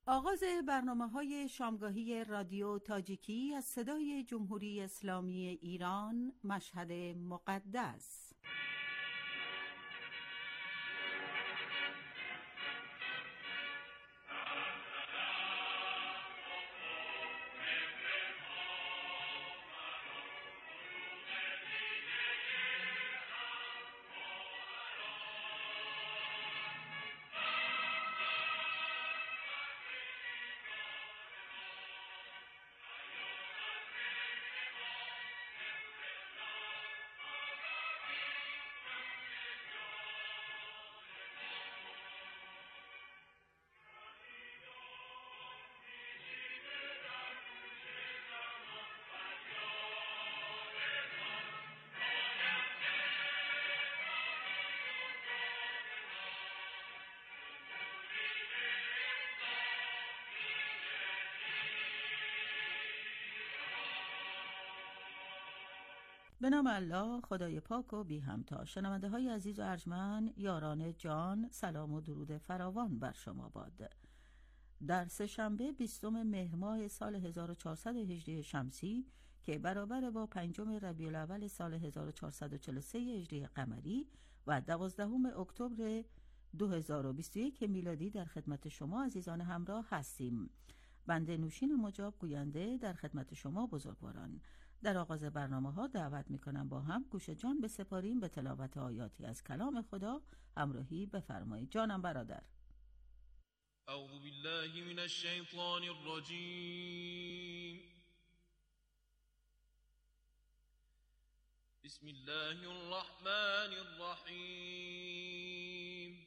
آغاز برنامه‌های شامگاهی رادیو تاجیکی از صدای جمهوری اسلامی ایران، مشهد مقدس. به نام الله، خدای پاک و بی همتا. شنونده های عزیز و ارجمند، یاران جان، سلام و درود فراوان بر شما باد. در سه‌شنبه 20 مهر ماه سال 1400 هجری شمسی که برابر با 5 ربیع الاول سال 1443 هجری قمری و 12 اکتبر 2021 میلادی در خدمت شما عزیزان همراه هستیم. بنده نوشین مجاب گوینده در خدمت شما بزرگواران. در آغاز برنامه‌ها دعوت می‌کنم با هم گوش جان بسپاریم به تلاوت آیاتی از کلام خدا. همراهی بفرمایید. جانم برادر. اعوذ بالله من الشیطان الرجیم. بسم الله الرحمن الرحیم.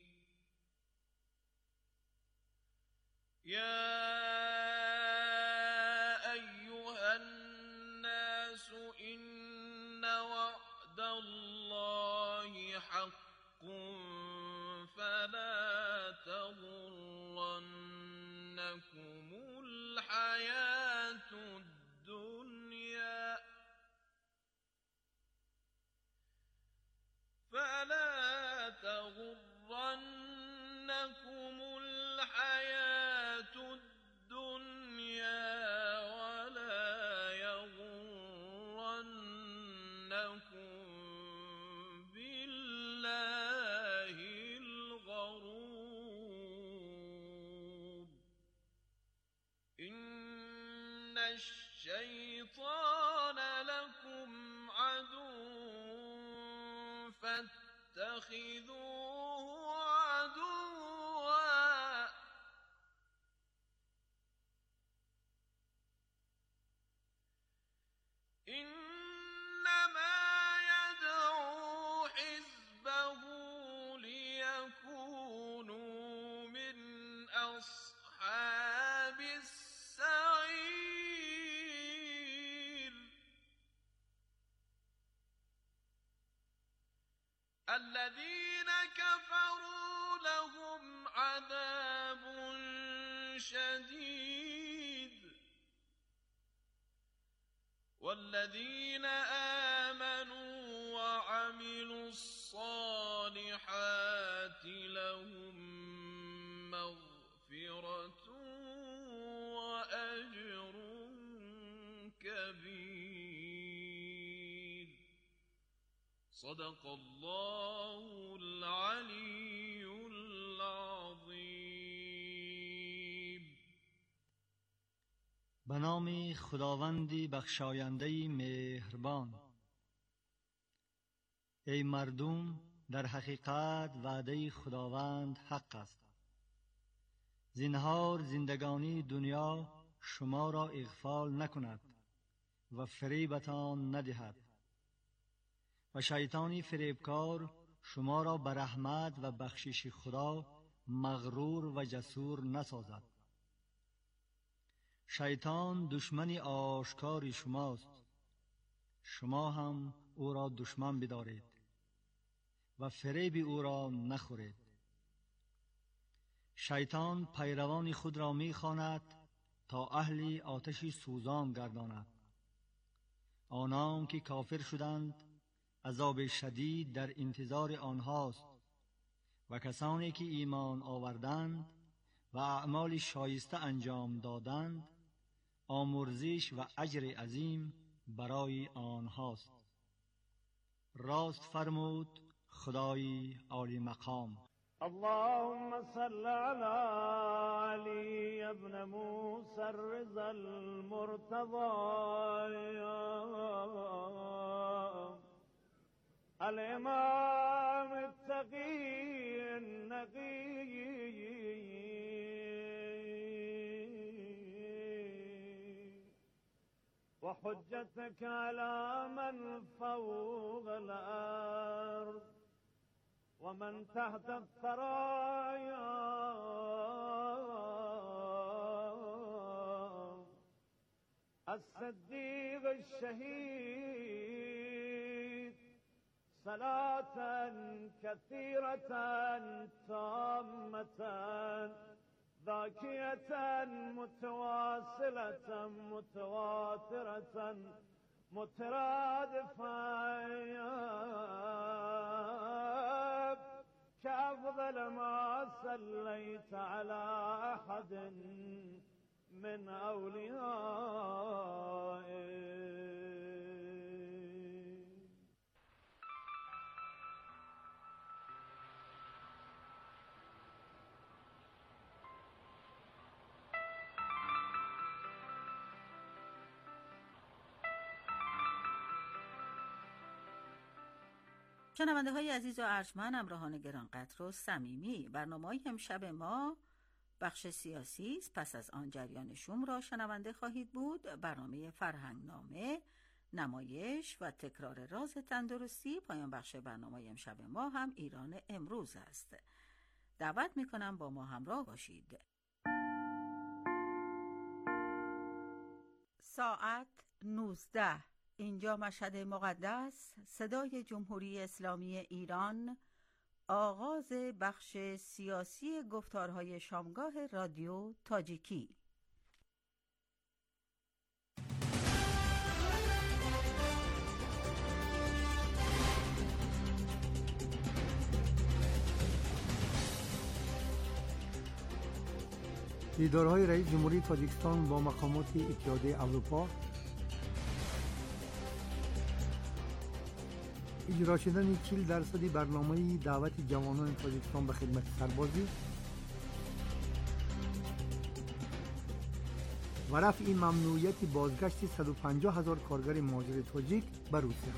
یا ایها الناس ان وعد الله حق فلا تغرنكم الحياة الدنيا ولا يغرنكم بالله الغرور. إن الشيطان لكم عدو فاتخذوه عدوا إنما يدعو حزبه ليكونوا من أصحاب السعير. الذين كفروا لهم عذاب شديد والذين آمنوا وعملوا الصالحات لهم مغفرة وأجر كبير. صدق الله العلی العظیم. به نام خداوندی بخشاینده مهربان. ای مردم، در حقیقت وعده خداوند حق است. زنهار زندگانی دنیا شما را اغفال نکند و فریبتان ندهد و شیطانی فریبکار شما را به رحمت و بخشش خدا مغرور و جسور نسازد. شیطان دشمن آشکار شماست، شما هم او را دشمن بدارید و فریب او را نخورید. شیطان پیروان خود را می‌خواند تا اهل آتش سوزان گرداند. آنان که کافر شدند عذاب شدید در انتظار آنهاست و کسانی که ایمان آوردند و اعمال شایسته انجام دادند، آمرزش و اجر عظیم برای آنهاست. راست فرمود خدای عالی مقام. اللهم صل على علي ابن موسى الرضا المرتضى الإمام التقي النقي وحجتك على من فوق الأرض ومن تحت الثرايا الصديق الشهيد صلاة كثيرة تامة ذاكية متواصلة متواترة مترادفة كأفضل ما صليت على أحد من أوليائك. شنونده های عزیز و ارجمند، همراهان گرانقدر و صمیمی، برنامه‌های امشب ما بخش سیاسی است. پس از آن جریان شوم را شنونده خواهید بود. برنامه فرهنگنامه، نمایش و تکرار راز تندرستی. پایان بخش برنامه امشب ما هم ایران امروز است. دعوت میکنم با ما همراه باشید. ساعت 19. اینجا مشهد مقدس، صدای جمهوری اسلامی ایران، آغاز بخش سیاسی گفتارهای شامگاه رادیو تاجیکی. دیدارهای رئیس جمهوری تاجیکستان با مقامات اتحادیه اروپا، اجرا شدن 40% برنامه دعوت جوانان تاجیکستان به خدمت سربازی و رفع ممنوعیت بازگشت 150,000 کارگر مهاجر تاجیک به روسیه.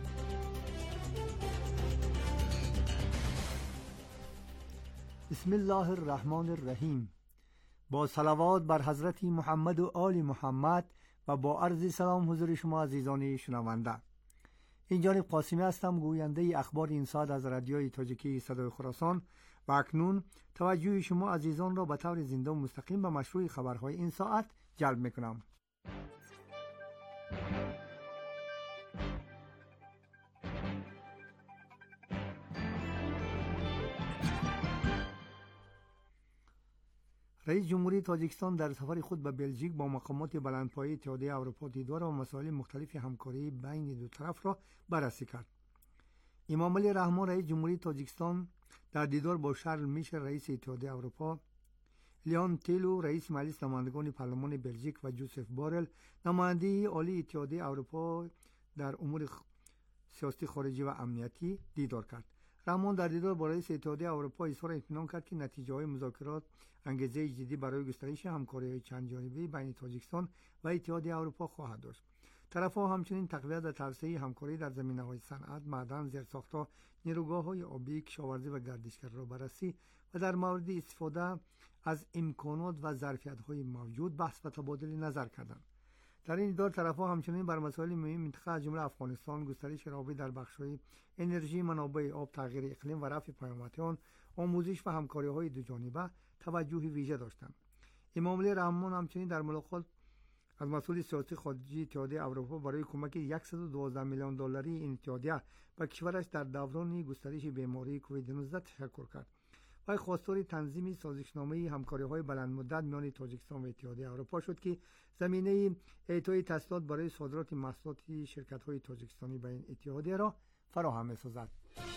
بسم الله الرحمن الرحیم. با صلوات بر حضرت محمد و آل محمد و با عرض سلام حضور شما عزیزان شنونده. این جانب قاسمی هستم، گوینده اخبار این ساعت از رادیوی تاجیکی صدای خراسان، و اکنون توجه شما عزیزان را به طور زنده و مستقیم به مشروع خبرهای این ساعت جلب میکنم. رئیس جمهوری تاجیکستان در سفر خود به بلژیک با مقامات بلندپایه اتحادیه اروپا دیدار و مسائل مختلف همکاری بین دو طرف را بررسی کرد. امام علی رحمان رئیس جمهوری تاجیکستان در دیدار با شارل میشل رئیس اتحادیه اروپا، لیان تیلو رئیس مجلس نمایندگان پارلمان بلژیک و جوزف بارل نماینده عالی اتحادیه اروپا در امور سیاسی خارجی و امنیتی دیدار کرد. رحمان در دیدار با رئیس اتحادیه اروپا اظهار اطمینان کرد که نتیجه‌های مذاکرات انگیزه جدی برای گسترش همکاری‌های چندجانبه بین تاجیکستان و اتحادیه اروپا خواهد داشت. طرف‌ها همچنین تقویت و توسعه همکاری در زمینه‌های صنعت، معدن، زیرساخت‌ها، نیروگاه‌های آبی، کشاورزی و گردشگری را بررسی و در مورد استفاده از امکانات و ظرفیت‌های موجود بحث و تبادل نظر کردند. در این دیدار طرف‌ها همچنین بر مسائل مهم منطقه از جمله افغانستان، گسترش روابط در بخش‌های انرژی، منابع آب، تغییر اقلیم و رفع پیامدهای آن، آموزش و همکاری‌های دوجانبه توجه ویژه داشتند. امام علی رحمان همچنین در ملاقات از مسئول سیاسی خارجی اتحادیه اروپا برای کمک 112 میلیون دلاری این اتحادیه به کشورش در دوران گسترش بیماری کووید 19 تشکر کرد. و خواستار تنظیم سازشنامه همکاری‌های بلند مدت میان تاجیکستان و اتحادیه اروپا شد که زمینه اعطای تسهیلات برای صادرات محصولات شرکت‌های تاجیکستانی به این اتحادیه را فراهم می‌سازد.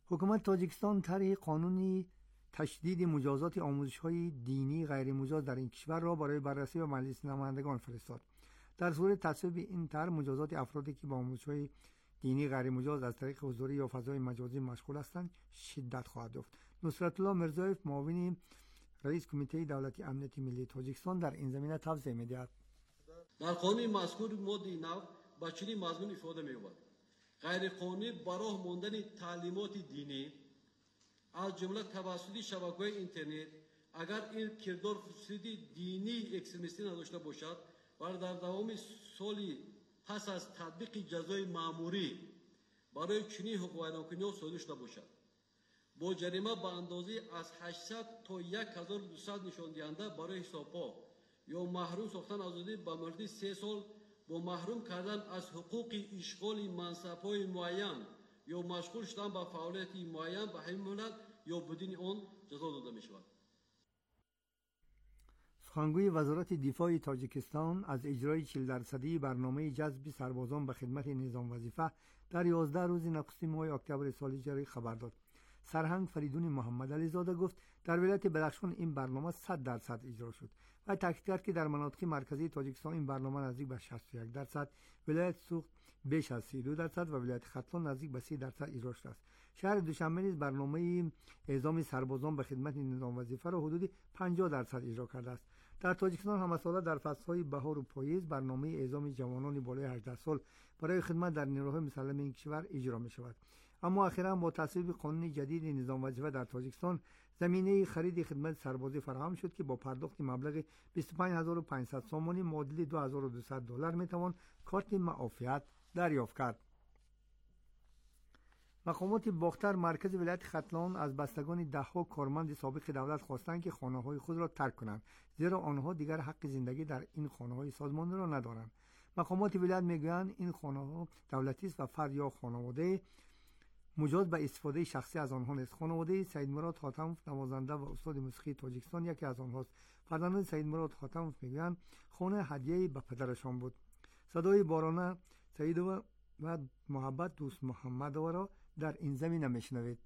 حکومت تاجیکستان طرح قانونی تشدید مجازات آموزش‌های دینی غیر مجاز در این کشور را برای بررسی و مجلس نمایندگان فرستاد. در صورت تصویب این طرح، مجازات افرادی که با آموزش‌های دینی غیر مجاز از طریق حضوری یا فضای مجازی مشغول هستند شدت خواهد یافت. نصرت الله مرزایف، معاون رئیس کمیته دولتی امنیت ملی تاجیکستان، در این زمینه توضیح می‌دهد. در قانون مذکور ماده 9 با چنین مضمون ifade می‌یابد: غیر قانونی براه ماندن تعلیمات دینی از جمله توسط شبکه‌های اینترنت اگر این کردار خصوصی دینی اکستریمیستی نداشته باشد و در دوام سالی پس از تطبیق جزای مأموری برای چنین حقوق ویرانکنی صادر شده باشد، با جریمه به اندازه از 800 تا 1200 نشان دهنده برای حساب‌ها یا محروم ساختن آزادی به مدت 3 سال با محروم کردن از حقوق اشغال منصب‌های معین یا مشغول شدن به فعالیت معین به همین مهلت یا بدون آن جزا داده می‌شود. سخنگوی وزارت دفاع تاجیکستان از اجرای 40% برنامه جذب سربازان به خدمت نظام وظیفه در 11 روز نخستین ماه اکتبر سال جاری خبر داد. سرهنگ فریدون محمد علی زاده گفت در ولایت بدخشان این برنامه 100% اجرا شد و تاکید کرد که در مناطق مرکزی تاجیکستان این برنامه نزدیک به 61%، ولایت سوخت بیش از 32% و ولایت ختلان نزدیک به 30% اجرا شده است. شهر دوشنبه نیز برنامه اعزام سربازان به خدمت نظام وظیفه را حدود 50% اجرا کرده است. در تاجیکستان همساله در فصل‌های بهار و پاییز برنامه اعزام جوانان بالای 18 سال برای خدمت در نیروهای مسلح این کشور اجرا می‌شود. اما اخیراً با تصویب قانون جدید نظام وظیفه در تاجیکستان زمینه خرید خدمت سربازی فراهم شد که با پرداخت مبلغ 25500 سومانی معادل $2200 میتوان کارت معافیت دریافت کرد. مقامات باختر مرکز ولایت ختلان از بستگان ده‌ها کارمند سابق دولت خواستند که خانه‌های خود را ترک کنند، زیرا آنها دیگر حق زندگی در این خانه‌های سازمانی را ندارند. مقامات ولایت میگویند این خانه‌ها دولتی است و فرد یا خانواده مجاز به استفاده شخصی از آنها نیست. خانواده سید مراد خاتموف، نوازنده و استاد موسیقی تاجیکستان، یکی از آنهاست. فرزندان سید مراد خاتموف میگویند خانه هدیه به پدرشان بود. صدای بارانه سید و محبت دوست محمد را در این زمینه میشنوید.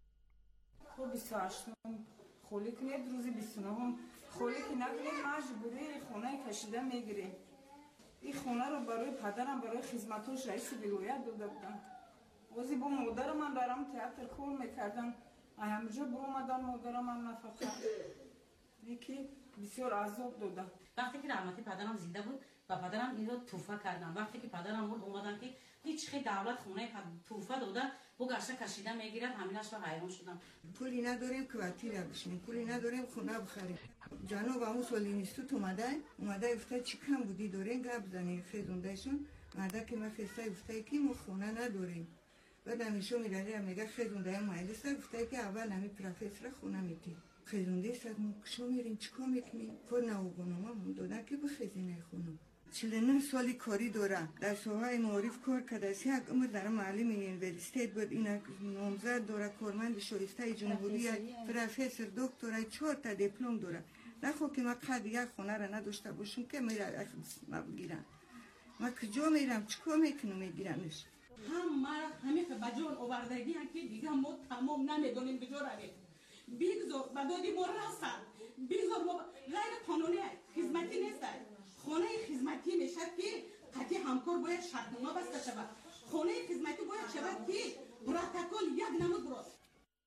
28 خولی کنید، روز 29 خولی که نکنید مجبوری خونه کشیده میگیریم. این خونه رو برای پدرم برای خدمتوش رئیس ولایت داده بودن. وزی با مادرم من دارم تئاتر کار میکردم، همینجا برو اومدن مادرم هم نفقه یکی بسیار عذاب دادن. وقتی که رحمتی پدرم زنده بود و پدرم این رو توفه کردن، وقتی که پدرم مرد اومدن که هیچ خیلی دولت خونه توفه داده بگشته کشیده میگیرد، همینش رو حیران شدم. پولی نداریم کوارتیر بشیم، پولی نداریم خونه بخریم. جناب همون سال اینستیتوت اومده افته چی کم بودی دارین گپ زنی خیزوندهشون مرده که من خسته افته که ما خونه نداریم. بعد همیشه میره میگه خیزونده مهندس افته که اول نمی پروفسور خونه میدی. خیزونده است شما میرین چیکار میکنین؟ خود نوگونم دادن که به خزینه خونم. 49 سالی کاری دارم. در ساحه معارف کار کرده است. یک عمر در معلم یونیورسیته بود. این نامزد داره، کارمند شایسته جمهوری، پروفسور، دکترا، 4 تا دیپلم داره. نخو که ما قد یک خونه را نداشته باشم که میره ما بگیرن. ما کجا میرم چیکار میکنم میگیرنش؟ همه که بجان آوردگی که دیگه ما تمام نمیدونیم بجا روید. بیگذار بدادی ما رسد. بیگذار ما غیر قانونی خدمتی نیست. خانه خدمتی میشد که قطعی همکار باید شرطنامه بسته شود. خانه خدمتی باید شود که پروتکل یک نمود براست.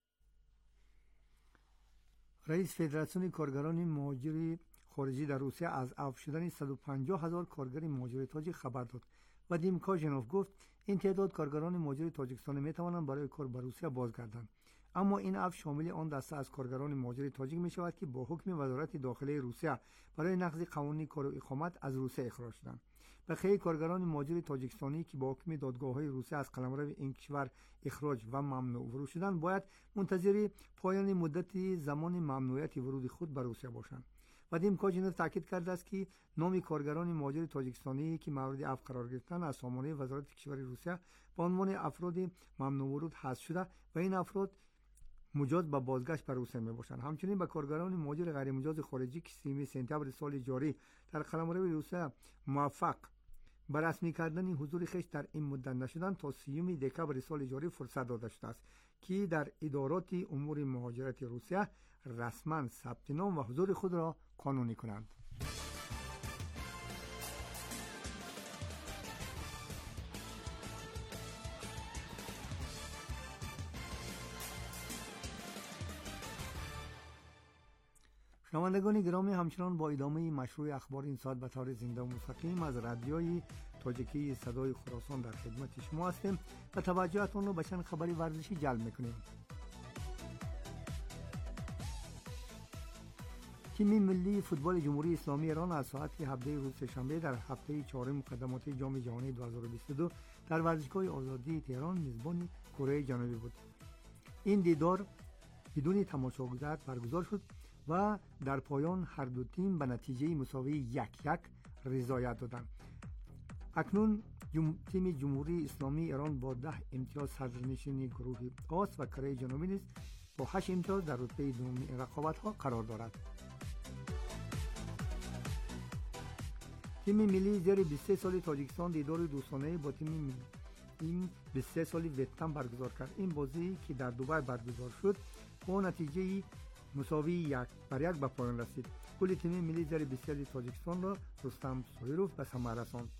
رئیس فدراسیون کارگران مهاجر خارجی در روسیه از عفو شدن 150,000 کارگر مهاجر تاجیک خبر داد. وادیم کاژنوف گفت این تعداد کارگران مهاجر تاجیکستان میتوانند برای کار به روسیه بازگردند. اما این عفو شامل آن دسته از کارگران مهاجر تاجیک می شود که با حکم وزارت داخلی روسیه برای نقض قوانین کار و اقامت از روسیه اخراج شدند. بقیه کارگران مهاجر تاجیکستانی که با حکم دادگاه‌های روسیه از قلمرو این کشور اخراج و ممنوع ورود شدند باید منتظر پایان مدت زمان ممنوعیت ورود خود به روسیه باشند. وادیم کاژنوف تاکید کرده است که نام کارگران مهاجر تاجیکستانی که مورد عفو قرار گرفتند از سامانه وزارت کشور روسیه به عنوان افراد ممنوع ورود حذف شده و این افراد مجاز به بازگشت به روسیه می باشند. همچنین به کارگران مهاجر غیر مجاز خارجی که 30 سپتامبر سال جاری در قلمرو روسیه موفق به رسمی کردن حضور خویش در این مدت نشدن تا 30 دکبر سال جاری فرصت داده شده است که در ادارات امور مهاجرت روسیه رسما ثبت نام و حضور خود را قانونی کنند. شنوندگان گرامی، همچنان با ادامه مشروع اخبار این ساعت به طور زنده و مستقیم از رادیوی تاجیکی صدای خراسان در خدمت شما هستیم و توجهتون رو به چند خبری ورزشی جلب میکنیم. تیم ملی فوتبال جمهوری اسلامی ایران از ساعت 17 روز سه‌شنبه در هفته 4 مقدمات جام جهانی 2022 در ورزشگاه آزادی تهران میزبان کره جنوبی بود. این دیدار بدون تماشاگر برگزار شد و در پایان هر دو تیم به نتیجه مساوی 1-1 رضایت دادند. اکنون تیم جمهوری اسلامی ایران با 10 امتیاز صدرنشین گروه آ و کره جنوبی نیز با 8 امتیاز در رتبه دوم رقابت‌ها قرار دارد. تیم ملی زیر 23 سال تاجیکستان دیدار دوستانه با تیم 23 سالی ویتنام برگزار کرد. این بازی که در دوبای برگزار شد با نتیجه مساوی 1-1 به پایان رسید. گل تیم ملی زیر 23 سالی تاجیکستان را رستم سویروف به ثمر رساند.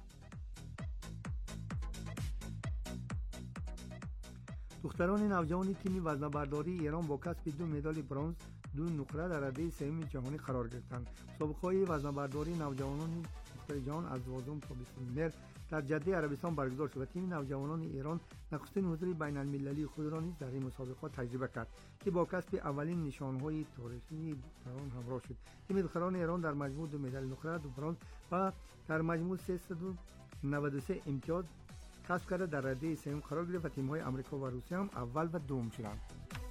دختران نوجوان تیم وزنه‌برداری ایران با کسب 2 مدال برنز 2 نقره در رده سوم جهانی قرار گرفتند. مسابقه‌های وزنه‌برداری نوجوانان دختر جهان از 12 تا 20 مهر در جده عربستان برگزار شد و تیم نوجوانان ایران نخستین حضور بین‌المللی خود را نیز در این مسابقه تجربه کرد که با کسب اولین نشانهای تاریخی دختران همراه شد. تیم دختران ایران در مجموع 2 مدال نقره 2 برنز و در مجموع 393 امتیاز کسب کرده در رده سوم قرار گرفت و تیم‌های آمریکا و روسیه هم اول و دوم شدند.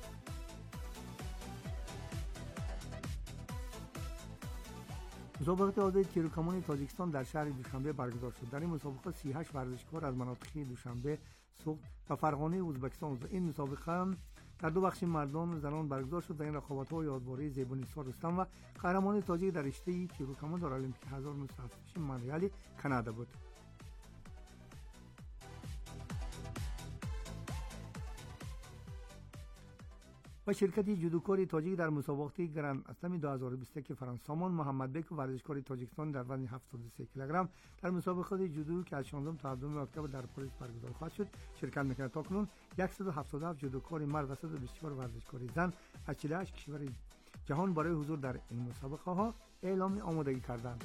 مسابقات آزاد تیروکمان تاجیکستان در شهر دوشنبه برگزار شد. در این مسابقه 38 ورزشکار از مناطق دوشنبه، سوخت و فرغانه ازبکستان و این مسابقه در دو بخش مردان و زنان برگزار شد. در این رقابت‌ها یادباره زیبانیسا رستم و قهرمان تاجیک در رشته تیروکمان در المپیک 1976 مونترال کانادا بود. و شرکت جودوکاری تاجیک در مسابقات گرند اسلم 2021 فرانسامان محمد بک ورزشکار تاجیکستان در وزن 73 کیلوگرم در مسابقات جودو که از 16 تا 7 اکتبر در پاریس برگزار خواهد شد شرکت می‌کند. تاکنون 177 جودوکار مرد و 124 ورزشکار زن از 48 کشور جهان برای حضور در این مسابقه ها اعلام آمادگی کردند.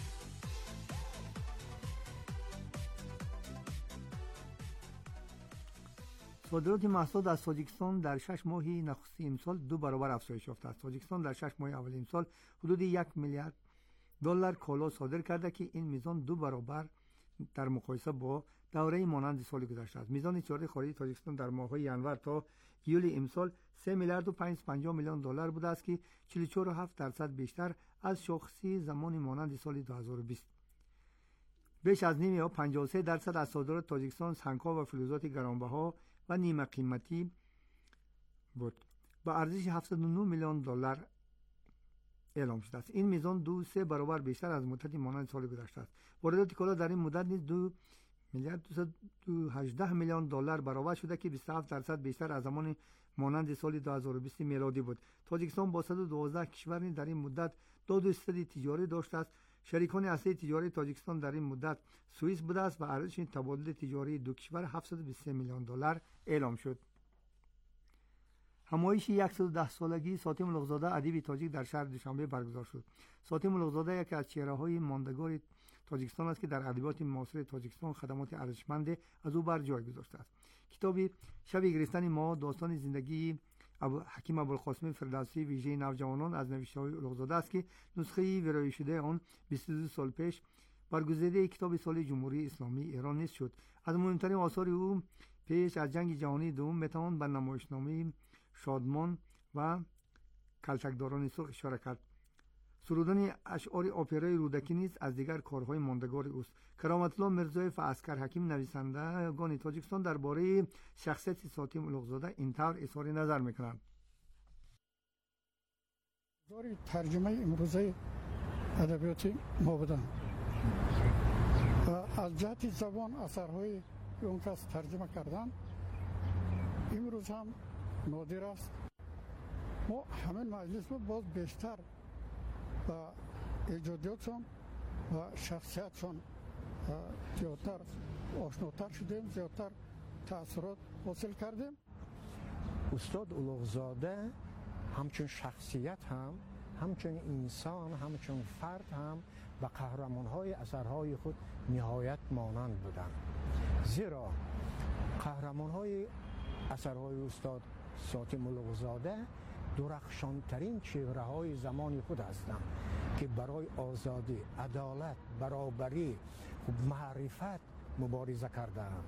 صادرات محصولات از تاجیکستان در 6 ماه نخست امسال 2 برابر افزایش یافته است. تاجیکستان در 6 ماه اول امسال حدود 1 میلیارد دلار کالا صادر کرده که این میزان 2 برابر در مقایسه با دوره مانند سال گذشته است. میزان تجارت خارجی تاجیکستان در ماه‌های ینور تا ایول امسال 3 میلیارد و 550 میلیون دلار بوده است که 44.7% بیشتر از شاخصی زمان مانند سال 2020. بیش از نیم یا 53% از صادرات تاجیکستان سنگ‌ها و فلزات گرانبها و نیمه قیمتی بود. با ارزش 709 میلیون دلار اعلام شده است. این میزان 2-3 برابر بیشتر از مدت مانند سال گذشته است. واردات کالا در این مدت نیز 2 میلیارد 218 میلیون دلار برابر شده که 27% بیشتر از زمان مانند سال 2020 میلادی بود. تاجیکستان با 112 کشور در این مدت 2 درصد تجاری داشته است. شریکان اصلی تجاری تاجیکستان در این مدت سوئیس بوده است و ارزش تبادل تجاری دو کشور 723 میلیون دلار اعلام شد. همایش 110 سالگی ساتی ملغزاده ادیب تاجیک در شهر دوشنبه برگزار شد. ساتی ملغزاده یکی از چهره‌های ماندگار تاجیکستان است که در ادبیات معاصر تاجیکستان خدمات ارزشمند از او بر جای گذاشته است. کتاب شب گریستن ما داستان زندگی حکیم ابوالقاسم فردوسی ویژه نوجوانان از نوشته‌های ملغزاده است که نسخه ویرایه شده آن 22 سال پیش برگزیده کتاب سال جمهوری اسلامی ایران نیز شد. از مهمترین آثار او پیش از جنگ جهانی دوم میتوان به نمایشنامه شادمان و کلتکداران سرخ اشاره کرد. سرودن اشعار اپرای رودکی نیز از دیگر کارهای ماندگار اوست. کرامت الله مرزایف و عسکر حکیم نویسندگان تاجیکستان درباره شخصیت ساتی ملغزاده اینطور اظهار نظر میکنند. ترجمه امروزه ادبیات ما بودن و از جهت زبان اثرهای اون کس ترجمه کردن امروز هم نادر است. ما همین مجلس باز بیشتر و ایجادیاتشون و شخصیتشون زیادتر آشناتر شدیم، زیادتر تأثیرات حاصل کردیم. استاد اولوغزاده همچون شخصیت هم، همچون انسان، همچون فرد هم و قهرمان‌های اثرهای خود نهایت مانند بودند. زیرا قهرمان‌های اثرهای استاد ساطم اولوغزاده درخشانترین چهره‌های زمان خود هستند که برای آزادی، عدالت، برابری و معرفت مبارزه کردند.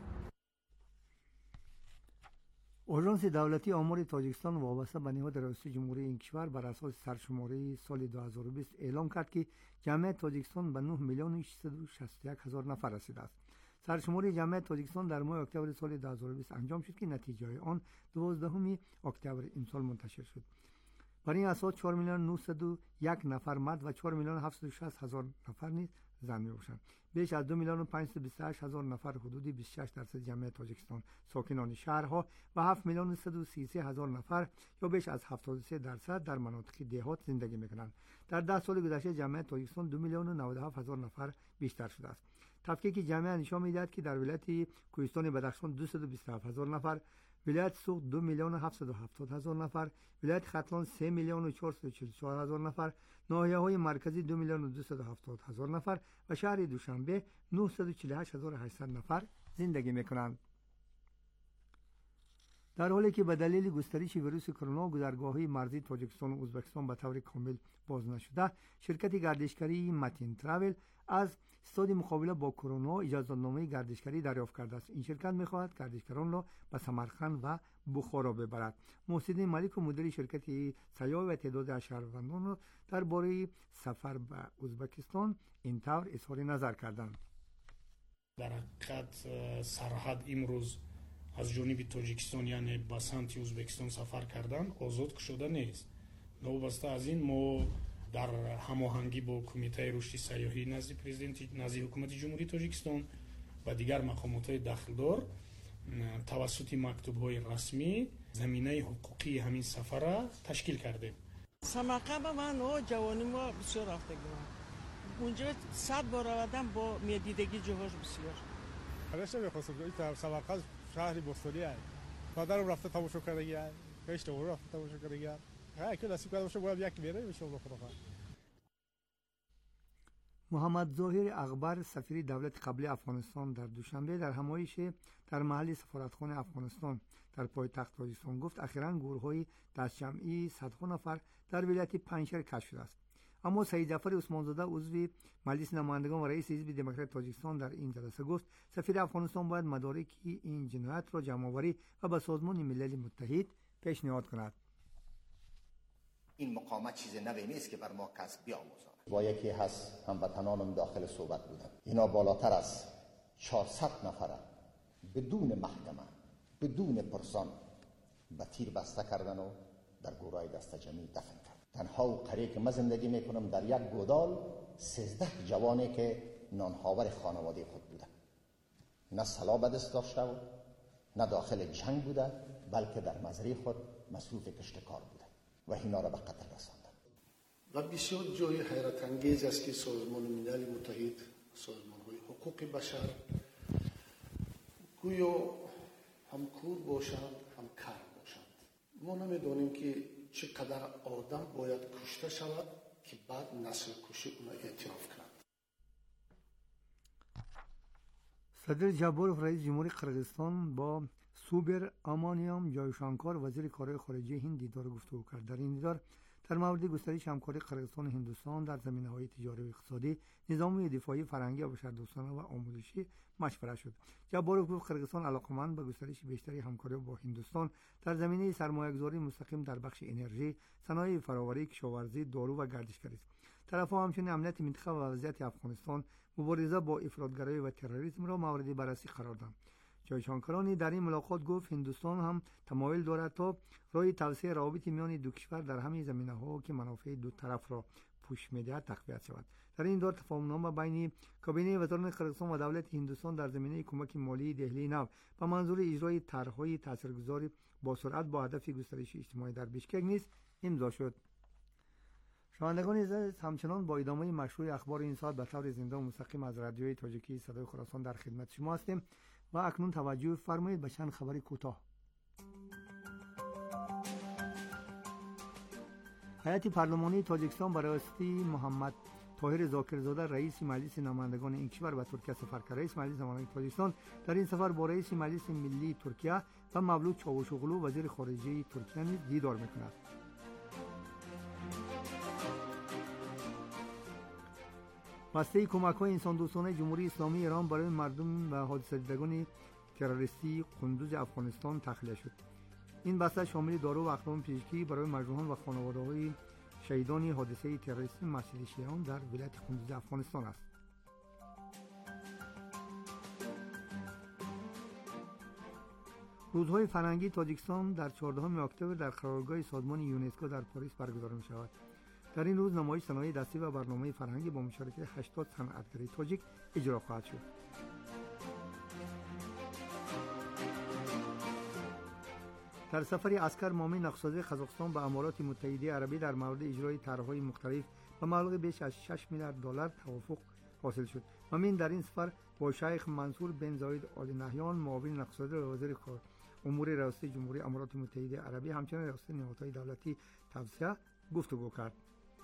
آژانس دولتی آمار تاجیکستان وابسته به نهاد رئیس جمهوری این کشور بر اساس سرشماری سال 2020 اعلام کرد که جمعیت تاجیکستان به 9,661,000 نفر رسیده است. سرشماری جمعیت تاجیکستان در ماه اکتبر سال 2020 انجام شد که نتیجه آن 12 اکتبر این سال منتشر شد. بر این اساس 4,901,000 نفر مرد و 4,760,000 نفر نیز زن میباشند. بیش از 2,528,000 نفر حدود 26% جمعیت تاجیکستان ساکنان شهرها و 7,133,000 نفر یا بیش از 73% در مناطق دهات زندگی میکنند. در 10 سال گذشته جمعیت تاجیکستان 2,097,000 نفر بیشتر شده است. تفکیک جمعیت نشان میدهد که در ولایت کوهستان بدخشان 227,000 نفر، ولایت سوق 2,770,000 نفر، ولایت ختلان 3,444,000 نفر، ناحیه‌های مرکزی 2,270,000 نفر و شهر دوشنبه 948,800 نفر زندگی میکنند. در حالی که به دلیل گسترش ویروس کرونا گذرگاه‌های مرزی تاجیکستان و ازبکستان به طور کامل باز نشده، شرکت گردشگری متین تراول از استاد مقابله با کرونا اجازه‌نامه گردشگری دریافت کرده است. این شرکت می‌خواهد گردشگران را به سمرقند و بخارا ببرد. محسن ملک و مدیر شرکت سیاه و تعداد از شهروندان را درباره سفر به ازبکستان این طور اظهار نظر کردند. در حقیقت سرحد امروز از جانب تاجیکستان یعنی به سمت ازبکستان سفر کردن آزاد شده نیست. وابسته از این ما در هماهنگی با کمیته رشد سیاحی نزد پرزیدنت نزد حکومت جمهوری تاجیکستان و دیگر مقامات داخلدار توسط مکتوب‌های رسمی زمینه حقوقی همین سفر را تشکیل کردیم. سمرقند من و جوانی ما بسیار رفتگیم. اونجا 100 بار آمدم با میدیدگی جاهاش بسیار. هرچه می‌خواستم این سمرقند شهری بستانی است. مادرم رفته تماشا کرده، کشته رفته تماشا کرده. که نصیب کرده باشه باید یک میره میشه الله خدا. محمد ظاهر اغبر سفیر دولت قبلی افغانستان در دوشنبه در همایش در محل سفارتخانه افغانستان در پایتخت تاجیکستان گفت اخیراً گروه‌های دستجمعی صدها نفر در ولایت پنجشیر کشف شده است. اما سید جعفر عثمانزاده عضو مجلس نمایندگان و رئیس حزب دموکرات تاجیکستان در این جلسه گفت سفیر افغانستان باید مدارک این جنایت را جمع‌آوری و به سازمان ملل متحد پیشنهاد کند. این مقاومت چیز نوی نیست که بر ما کس بیاموزاند. با یکی هست هموطنانم داخل صحبت بودن. اینا بالاتر از 400 نفر بدون محکمه، بدون پرسان به تیر بسته کردن و در گورای دستجمعی دفن کرد. تنها و قریه که من زندگی میکنم در یک گودال 13 جوانی که نانهاور خانواده خود بودن. نه سلاح به دست داشته و نه داخل جنگ بوده، بلکه در مزرعه خود مصروف کشتکار بوده و اینا را به قتل رساندن. و بسیار جای حیرت انگیز است که سازمان ملل متحد، سازمان‌های حقوق بشر گویا هم کور باشند هم کر باشند. ما نمیدانیم که چقدر آدم باید کشته شود که بعد نسل کشی اون اعتراف کنند. صدر جابروف رئیس جمهوری قرقیزستان با سوبر امانیام جایشانکار وزیر کارهای خارجه هند دیدار گفتگو کرد. در این دیدار در مورد گسترش همکاری قرقیزستان و هندوستان در زمینه‌های تجاری و اقتصادی، نظامی دفاعی، فرهنگی و بشردوستانه و آموزشی مشورت شد. جابروف گفت قرقیزستان علاقه‌مند به گسترش بیشتری همکاری با هندوستان در زمینه سرمایه‌گذاری مستقیم در بخش انرژی، صنایع فرآوری، کشاورزی، دارو و گردشگری است. طرف‌ها همچنین امنیت منطقه و وضعیت افغانستان، مبارزه با افراطگرایی و تروریسم را مورد بررسی قرار دادند. جایشانکرانی در این ملاقات گفت هندوستان هم تمایل دارد تا راه توسعه روابط میان دو کشور در همه زمینه‌ها که منافع دو طرف را پوشش می‌دهد تقویت شود. در این دور تفاهم‌نامه بین کابینه وزارت قرقیزستان و دولت هندوستان در زمینه کمک مالی دهلی نو به منظور اجرای طرح‌های تاثیرگذار با سرعت با هدف گسترش اجتماعی در بیشکک نیز امضا شد. شنوندگان عزیز، همچنان با ادامه مشروع اخبار این ساعت به طور زنده و مستقیم از رادیوی تاجیکی صدای خراسان در خدمت شما هستیم و اکنون توجه فرمایید به چند خبر کوتاه. هیئت پارلمانی تاجیکستان برای رئاستی محمد طاهر ذاکرزاده رئیس مجلس نمایندگان این کشور به ترکیه سفر کرد. رئیس مجلس نمایندگان تاجیکستان در این سفر با رئیس مجلس ملی ترکیه و مولود چاوشوغلو وزیر خارجه ترکیه نیز دیدار می‌کند. بسته کمک‌های انسان دوستانه جمهوری اسلامی ایران برای مردم و حادثه دیدگان تروریستی قندوز افغانستان تخلیه شد. این بسته شامل دارو و اقلام پزشکی برای مجروحان و خانواده‌های شهیدان حادثه تروریستی مسجد شیران در ولایت قندوز افغانستان است. روزهای فرهنگی تاجیکستان در 14 اکتبر در قرارگاه سازمان یونسکو در پاریس برگزار می‌شود. در این روز نمایش صنایع دستی و برنامه فرهنگی با مشارکت 80 صنعتگر تاجیک اجرا خواهد شد. در سفری عسکر مامی نقشه‌سازی قزاقستان به امارات متحده عربی در مورد اجرای طرح‌های مختلف به مبلغ بیش از 6 میلیارد دلار توافق حاصل شد. مامین در این سفر با شیخ منصور بن زاید آل نهیان معاون نقشه‌سازی وزیر امور ریاست جمهوری امارات متحده عربی همچنین ریاست نهادهای دولتی توسعه گفتگو کرد.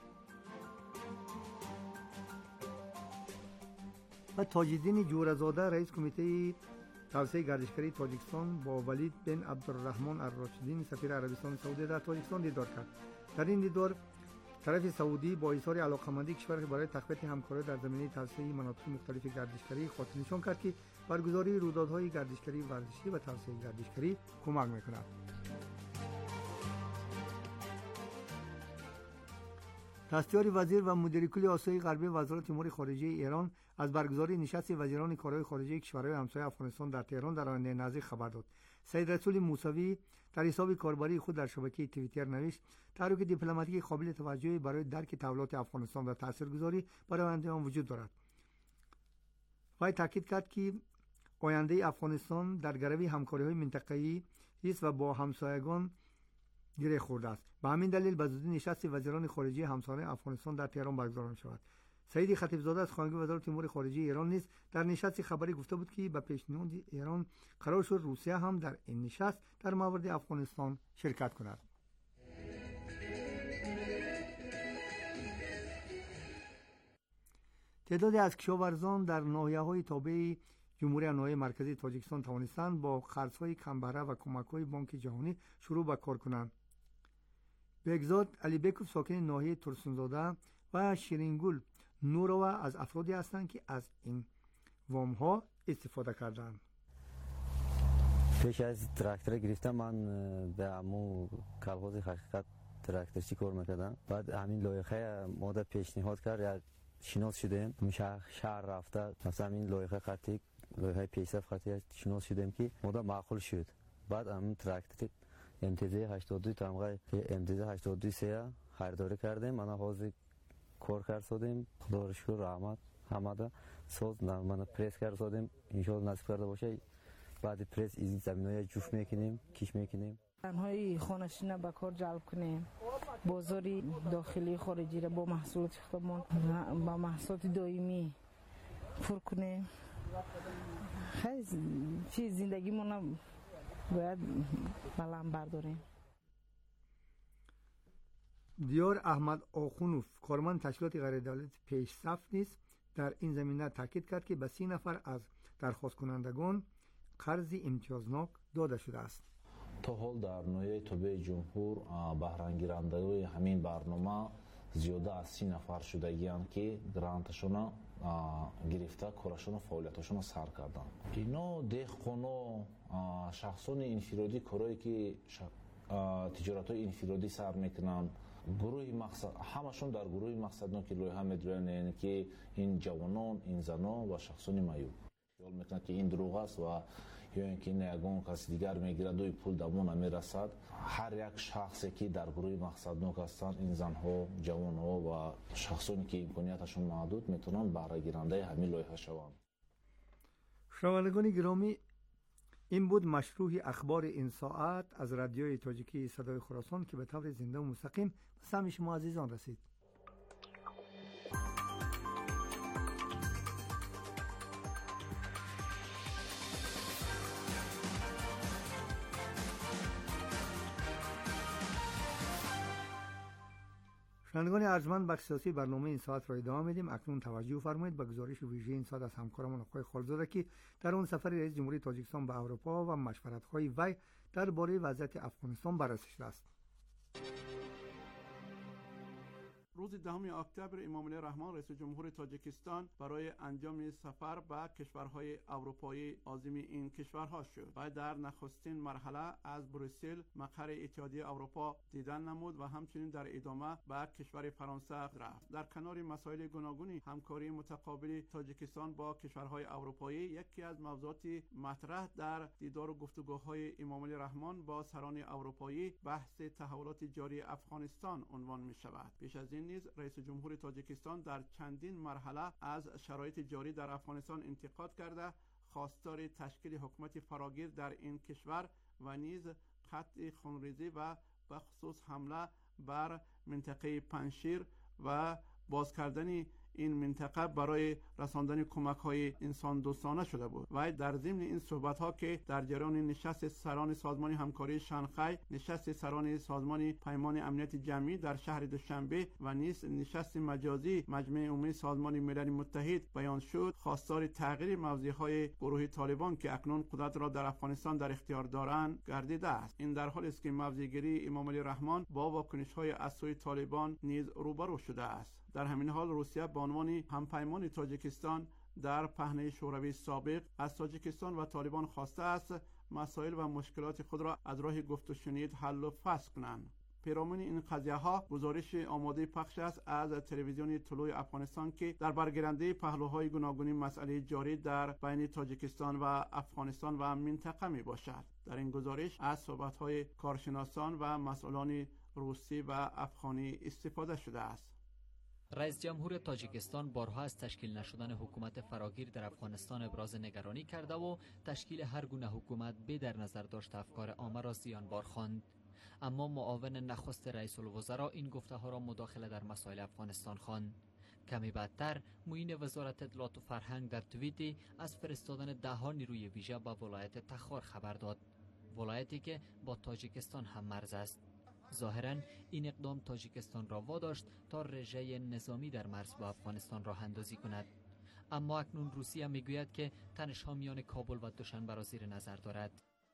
و تاج‌الدین جورزاده رئیس کمیته توسعه گردشگری تاجیکستان با ولید بن عبدالرحمن الراشدین سفیر عربستان سعودی در تاجیکستان دیدار کرد. در این دیدار طرف سعودی با اظهار علاقه‌مندی کشور برای تقویت همکاری در زمینه توسعه مناطق مختلف گردشگری خاطر نشان کرد که برگزاری رویدادهای گردشگری ورزشی و توسعه گردشگری کمک می‌کند. دستیار وزیر و مدیر کل آسیای غربی وزارت امور خارجه ایران از برگزاری نشست وزیران کارهای خارجه کشورهای همسایه افغانستان در تهران در آینده نزدیک خبر داد. سید رسول موسوی در حساب کاربری خود در شبکه توییتر نوشت: تحریک دیپلماتیک قابل توجهی برای درک تحولات افغانستان و تاثیرگذاری برای آینده آن وجود دارد. وی تاکید کرد که آینده افغانستان در گروه همکاری‌های منطقه‌ای است و با همسایگان گره خورده است. به همین دلیل به زودی نشست وزیران خارجه همسایه افغانستان در تهران برگزار می‌شود. سعید خطیبزاده از خانگی وزارت امور خارجه ایران نیز در نشست خبری گفته بود که به پیشنهاد ایران قرار شد روسیه هم در این نشست در مورد افغانستان شرکت کند. تعدادی از کشاورزان در ناحیه‌های تابع جمهوری نوای مرکزی تاجیکستان توانستند با قرض‌های کمبهره و کمک‌های بانک جهانی شروع به کار کنند. بگزاد علیبکوف ساکن ناحیه ترسونزاده و شیرینگل نوروا از افرادی هستند که از این وام‌ها استفاده کردند. پیش از تراکتور گرفتم من به عمو کلغوز حقیقت تراکتورچی کار میکردم. بعد همین لایحه ماده پیشنهاد کرد شناس شدیم شهر رفته مثلا این لایحه خطی لایحه پیشرفت خطی شناس شدیم که ماده معقول شد. بعد همین تراکتور MTZ 82 تمغه MTZ 82 سه خریداری کردیم. من حاضر کار کرد سادیم خدا را شکر رحمت حمده ساز من پرس کرد سادیم ان شاء الله نصیب کرده باشه. بعد پرس این زمینای جوش میکنیم کیش میکنیم تنهای خانشینه به کار جلب کنیم بازاری داخلی خارجی را با محصولات خودمان با محصولات دائمی پر کنیم. خیلی چیز زندگی ما باید بلند برداریم. دیار احمد آخونوف کارمند تشکیلات غیر دولتی پیشرفت نیست در این زمینه تاکید کرد که به 30 نفر از درخواست کنندگان قرض امتیازناک داده شده است. تا حال در ناحیه تابع جمهور بهره‌گیرندگان همین برنامه زیاده از 30 نفر شدگی‌اند که گرانتشون گرفته کارشون فعالیتشون سر کردن. اینا دهقانا شخصان انفرادی کارهایی که تجارت‌های انفرادی سر میکنن گروه مقصد همشون در گروه مقصدناک لایحه میدونن که این جوانان این زنا و شخصان معیوب خیال میکنه که این دروغ است و یا اینکه یگان کسی دیگر میگیرد و پول دمون میرسد. هر یک شخصی که در گروه مقصدناک هستند، این زنها، جوانها و شخصانی که امکانیتشون محدود میتونن بهره گیرنده همین لایحه شوند. شنوندگان گرامی، این بود مشروح اخبار این ساعت از رادیوی تاجیکی صدای خراسان که به طور زنده و مستقیم به سمع شما عزیزان رسید. شنوندگان ارجمند، بخش سیاسی برنامه این ساعت را ادامه میدیم. اکنون توجه فرمایید به گزارش ویژه این ساعت از همکارمان آقای خالزاده که در اون سفر رئیس جمهوری تاجیکستان به اروپا و مشورت‌های وی درباره وضعیت افغانستان بررسی شده است. روز 10 اکتبر امام علی رحمان رئیس جمهور تاجیکستان برای انجام سفر به کشورهای اروپایی عازم این کشورها شد و در نخستین مرحله از بروسل مقر اتحادیه اروپا دیدن نمود و همچنین در ادامه به کشور فرانسه رفت. در کنار مسائل گوناگون همکاری متقابل تاجیکستان با کشورهای اروپایی، یکی از موضوعات مطرح در دیدار و گفتگوهای امام علی رحمان با سران اروپایی بحث تحولات جاری افغانستان عنوان می شود. پیش از این نیز رئیس جمهور تاجیکستان در چندین مرحله از شرایط جاری در افغانستان انتقاد کرده، خواستار تشکیل حکومت فراگیر در این کشور و نیز قطع خونریزی و به خصوص حمله بر منطقه پنجشیر و باز کردن این منطقه برای رساندن کمک‌های انسان دوستانه شده بود. و در ضمن این صحبت‌ها که در جریان نشست سران سازمان همکاری شانگهای، نشست سران سازمان پیمان امنیت جمعی در شهر دوشنبه و نیز نشست مجازی مجمع عمومی سازمان ملل متحد بیان شد، خواستار تغییر موضع‌های گروه طالبان که اکنون قدرت را در افغانستان در اختیار دارند گردیده است. این در حالی است که موضع‌گیری امام علی رحمان با واکنش‌های از سوی طالبان نیز روبرو شده است. در همین حال روسیه به عنوان همپیمان تاجیکستان در پهنه شوروی سابق از تاجیکستان و طالبان خواسته است مسائل و مشکلات خود را از راه گفت و شنید حل و فصل کنند. پیرامون این قضیه ها گزارش آماده پخش است از تلویزیون طلوع افغانستان که در برگیرنده پهلوهای گوناگون مسئله جاری در بین تاجیکستان و افغانستان و منطقه می باشد. در این گزارش از صحبت‌های کارشناسان و مسئولان روسی و افغانی استفاده شده است. رئیس جمهور تاجیکستان بارها از تشکیل نشدن حکومت فراگیر در افغانستان ابراز نگرانی کرده و تشکیل هر گونه حکومت به در نظر داشت افکار عامه را زیانبار خواند. اما معاون نخست رئیس الوزراء این گفته ها را مداخله در مسائل افغانستان خواند. کمی بعدتر معین وزارت اطلاعات و فرهنگ در توییتی از فرستادن ده‌ها نیروی ویژه به ولایت تخار خبر داد، ولایتی که با تاجیکستان هم مرز است. ظاهراً این اقدام تاجیکستان را واداشت تا رژه نظامی در مرز با افغانستان راه اندازی کند. اما اکنون روسیه میگوید که تنش‌ها میان کابل و دوشنبه را زیر نظر دارد.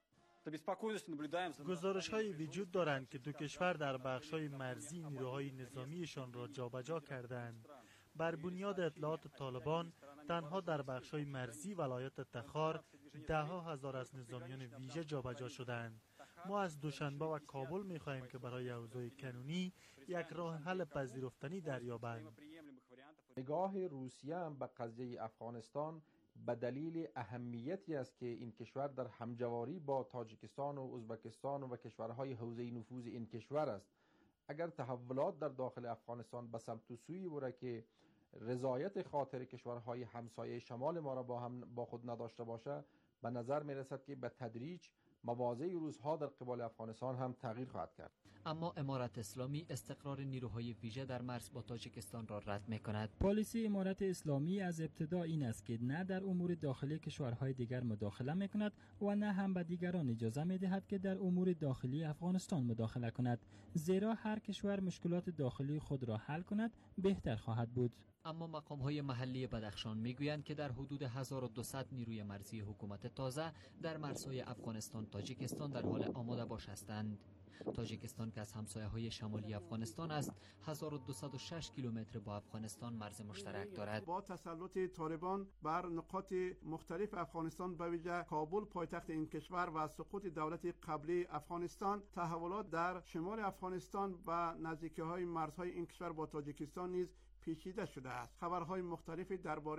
گزارش‌های وجود دارند که دو کشور در بخش‌های مرزی نیروهای نظامیشان را جابجا کردند. بر بنیاد اطلاعات طالبان تنها در بخش‌های مرزی ولایت تخار ده‌ها هزار از نظامیان ویژه جابجا شدند. ما از دوشنبه و کابل می‌خواهیم که برای اوضاع کنونی یک راه حل پذیرفتنی دریابند. نگاه روسیه هم به قضیه افغانستان به دلیل اهمیتی است که این کشور در همجواری با تاجیکستان و ازبکستان و کشورهای حوزه نفوذ این کشور است. اگر تحولات در داخل افغانستان به سمت و سوی بره که رضایت خاطر کشورهای همسایه شمال ما را با خود نداشته باشه، به نظر می رسد که به تدریج مواضع روزها در قبال افغانستان هم تغییر خواهد کرد. اما امارت اسلامی استقرار نیروهای ویژه در مرز با تاجیکستان را رد می‌کند. پالیسی امارت اسلامی از ابتدا این است که نه در امور داخلی کشورهای دیگر مداخله می‌کند و نه هم به دیگران اجازه می‌دهد که در امور داخلی افغانستان مداخله کند، زیرا هر کشور مشکلات داخلی خود را حل کند بهتر خواهد بود. اما مقام‌های محلی بدخشان می‌گویند که در حدود 1200 نیروی مرزی حکومت تازه در مرزهای افغانستان تاجیکستان در حال آماده باش هستند. تاجیکستان که از همسایه‌های شمالی افغانستان است 1206 کیلومتر با افغانستان مرز مشترک دارد. با تسلط طالبان بر نقاط مختلف افغانستان به ویژه کابل پایتخت این کشور و سقوط دولت قبلی افغانستان، تحولات در شمال افغانستان و نزدیکی‌های مرزهای این کشور با تاجیکستان نیز پیچیده شده است. خبرهای مختلفی درباره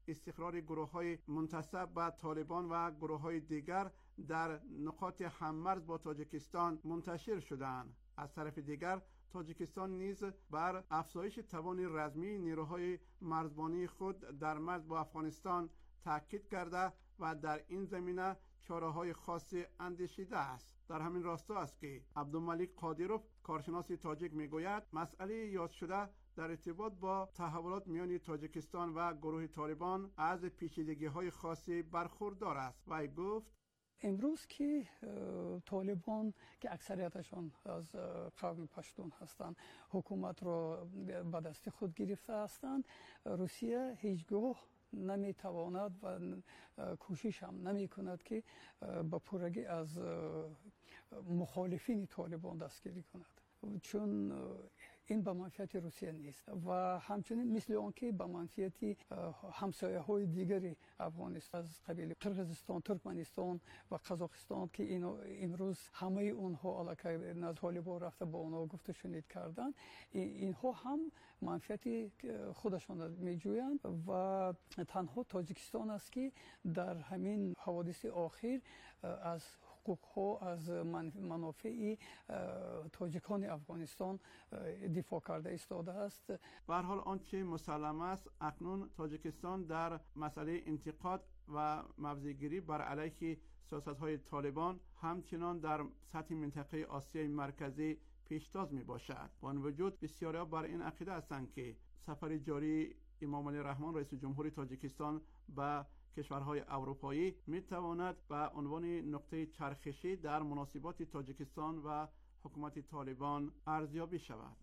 استقرار گروه‌های منتسب به طالبان و گروه‌های دیگر در نقاط هممرز با تاجیکستان منتشر شدند. از طرف دیگر تاجیکستان نیز بر افزایش توان رزمی نیروهای مرزبانی خود در مرز با افغانستان تاکید کرده و در این زمینه چاره‌های خاصی اندیشیده است. در همین راستا است که عبدالملک قادروف کارشناس تاجیک میگوید مسئله یاد شده در ارتباط با تحولات میان تاجیکستان و گروه طالبان از پیچیدگی‌های خاصی برخوردار است و گفت امروز که طالبان که اکثریتشان از قوم پشتون هستند حکومت را به دست خود گرفته هستند، روسیه هیچگاه نمیتواند و کوشش هم نمی کند که به پورگی از مخالفین طالبان دستگیری کند، چون این به منفعت روسیه نیست و همچنین مثل آنکه به منفعت همسایه های دیگری افغانستان از قبیل قرقیزستان، ترکمنستان و قزاقستان که امروز همه اونها علاقه نزد طالبان رفته با اونها گفته شنید کردن، اینها هم منفعت خودشان میجویند و تنها تاجیکستان است که در همین حوادث آخر از حقوق از منافع تاجیکان افغانستان دفاع کرده ایستاده است. به هر حال آنچه مسلم است اکنون تاجیکستان در مسئله انتقاد و موضع‌گیری بر علیه سیاست‌های طالبان همچنان در سطح منطقه آسیای مرکزی پیشتاز می باشد. با این وجود بسیاری بر این عقیده هستند که سفر جاری امام علی رحمان رئیس جمهور تاجیکستان به کشورهای اروپایی می تواند به عنوان نقطه چرخشی در مناسبات تاجیکستان و حکومت طالبان ارزیابی شود.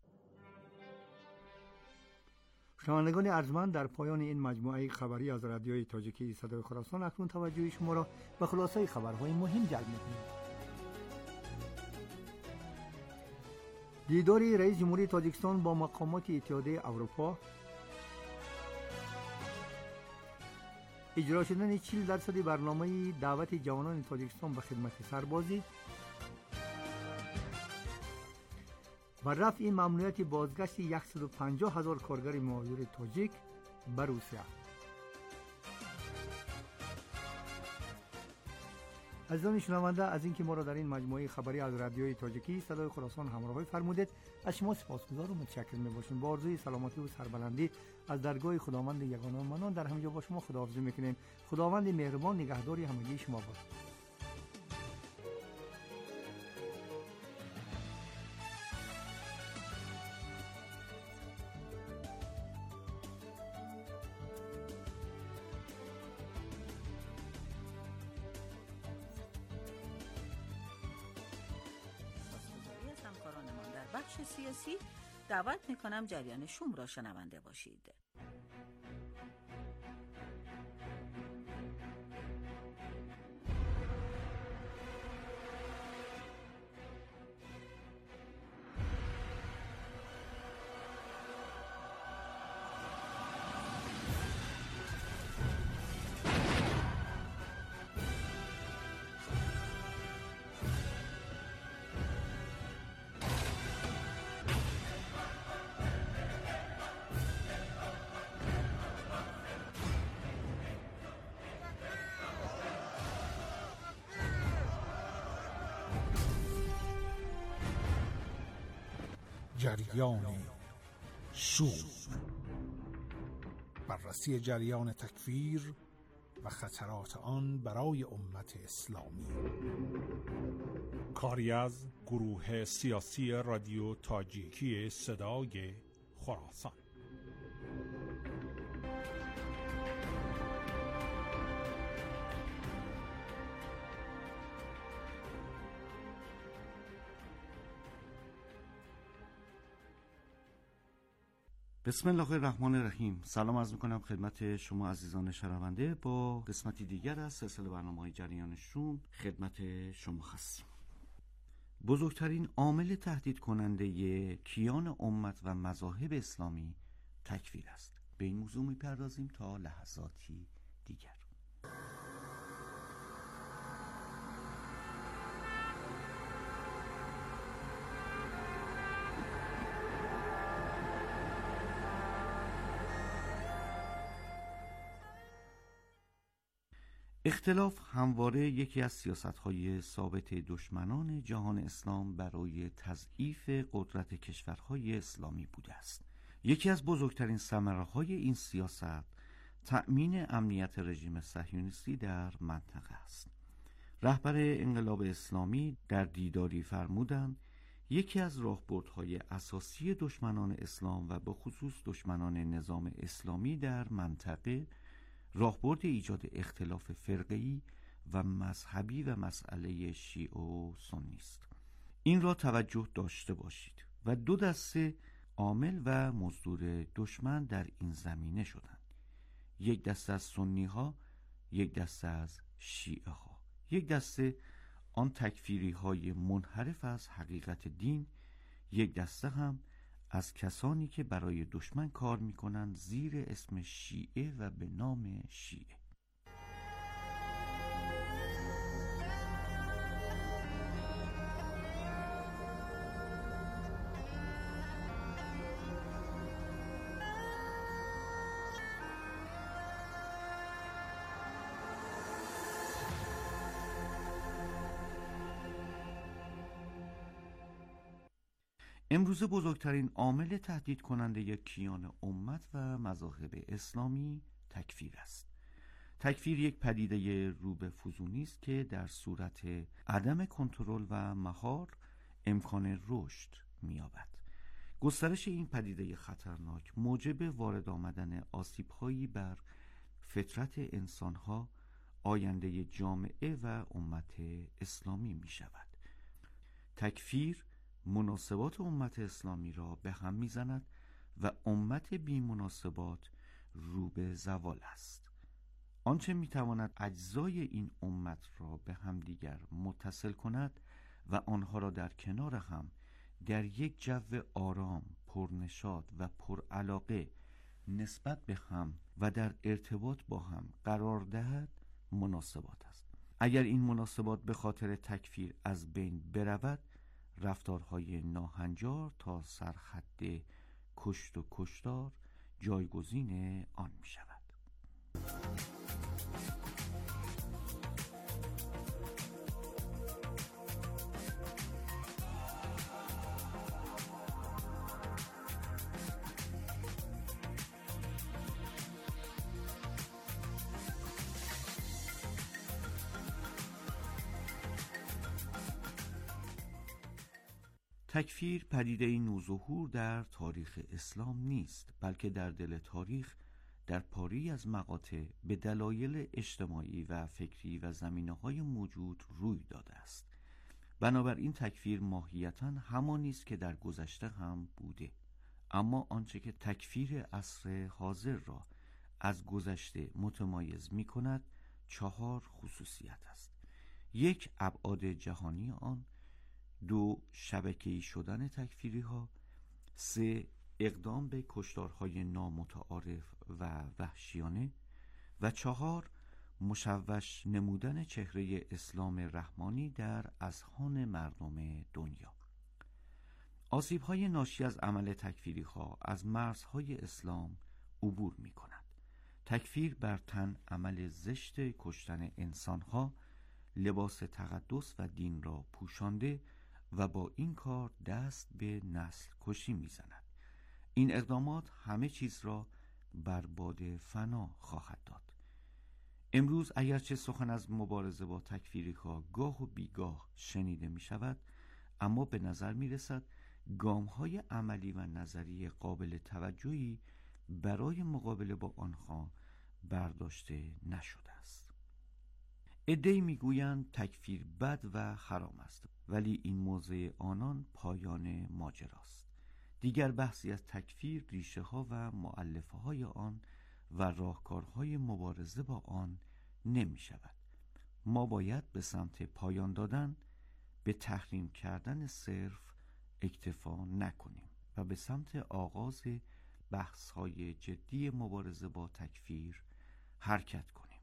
شنوندگان ارجمند، در پایان این مجموعه خبری از رادیوی تاجیکی صدای خراسان اکنون توجه شما را به خلاصه خبرهای مهم جلب می‌کنیم. دیدار رئیس جمهوری تاجیکستان با مقامات اتحادیه اروپا، اجرا شدن 40% برنامه دعوت جوانان تاجیکستان به خدمت سربازی و رفع ممنوعیت بازگشت 150,000 کارگر مهاجر تاجیک به روسیه. عزیزان شنونده، از اینکه ما را در این مجموعه خبری از رادیوی تاجیکی صدای خراسان همراهی فرمودید از شما سپاسگزار و متشکر می‌باشیم. با آرزوی سلامتی و سربلندی از درگاه خداوند یگانه و منان در همینجا با شما خداحافظی می‌کنیم. خداوند مهربان نگهداری همگی شما باد. بخش سیاسی دعوت میکنم جریان شوم را شنونده باشید. جریان شوم، بررسی جریان تکفیر و خطرات آن برای امت اسلامی. کاری از گروه سیاسی رادیو تاجیکی صدای خراسان. بسم الله الرحمن الرحیم. سلام عرض میکنم خدمت شما عزیزان شنونده. با قسمتی دیگر از سلسله برنامه‌های جریان شوم خدمت شما هستیم. بزرگترین عامل تهدید کننده کیان امت و مذاهب اسلامی تکفیر است. به این موضوع میپردازیم تا لحظاتی دیگر. اختلاف همواره یکی از سیاست‌های ثابت دشمنان جهان اسلام برای تضعیف قدرت کشورهای اسلامی بوده است. یکی از بزرگترین ثمره‌های این سیاست تأمین امنیت رژیم صهیونیستی در منطقه است. رهبر انقلاب اسلامی در دیداری فرمودند یکی از راهبردهای اساسی دشمنان اسلام و به خصوص دشمنان نظام اسلامی در منطقه راهبرد ایجاد اختلاف فرقه‌ای و مذهبی و مسئله شیعه و سنی است. این را توجه داشته باشید و دو دسته عامل و مزدور دشمن در این زمینه شدند. یک دسته از سنی ها، یک دسته از شیعه ها، یک دسته آن تکفیری های منحرف از حقیقت دین، یک دسته هم از کسانی که برای دشمن کار میکنند زیر اسم شیعه و به نام شیعه. امروزه بزرگترین عامل تهدید کننده یک کیان امت و مذاهب اسلامی تکفیر است. تکفیر یک پدیده رو به فزونی است که در صورت عدم کنترل و مهار امکان رشد می‌یابد. گسترش این پدیده خطرناک موجب وارد آمدن آسیب‌هایی بر فطرت انسان‌ها، آینده جامعه و امت اسلامی می‌شود. تکفیر مناسبات امت اسلامی را به هم میزند و امت بی مناسبات رو به زوال است. آنچه میتواند اجزای این امت را به همدیگر متصل کند و آنها را در کنار هم در یک جو آرام، پرنشاط و پرعلاقه نسبت به هم و در ارتباط با هم قرار دهد مناسبات است. اگر این مناسبات به خاطر تکفیر از بین برود، رفتارهای ناهنجار تا سرحد کشت و کشتار جایگزین آن می شود. تکفیر پدیده نوظهور در تاریخ اسلام نیست، بلکه در دل تاریخ در پاری از مقاطع به دلایل اجتماعی و فکری و زمینه‌های موجود روی داده است. بنابراین تکفیر ماهیتاً همانی است که در گذشته هم بوده، اما آنچه که تکفیر عصر حاضر را از گذشته متمایز می‌کند 4 خصوصیت است. 1. ابعاد جهانی آن، 2. شبکه‌ای شدن تکفیری ها، 3. اقدام به کشتارهای نامتعارف و وحشیانه و 4. مشوش نمودن چهره اسلام رحمانی در اذهان مردم دنیا. آسیب‌های ناشی از عمل تکفیری ها از مرزهای اسلام عبور می کند. تکفیر بر تن عمل زشت کشتن انسانها، لباس تقدس و دین را پوشانده و با این کار دست به نسل کشی می‌زند. این اقدامات همه چیز را بر باد فنا خواهد داد. امروز اگرچه سخن از مبارزه با تکفیری‌ها گاه و بیگاه شنیده می‌شود، اما به نظر می‌رسد گام‌های عملی و نظری قابل توجهی برای مقابله با آنها برداشته نشده است. عده‌ای می‌گویند تکفیر بد و حرام است، ولی این موضع آنان پایان ماجراست. دیگر بحثی از تکفیر، ریشه‌ها و مؤلفه‌های آن و راهکارهای مبارزه با آن نمی‌شود. ما باید به سمت پایان دادن به تحریم کردن صرف اکتفا نکنیم و به سمت آغاز بحث‌های جدی مبارزه با تکفیر حرکت کنیم.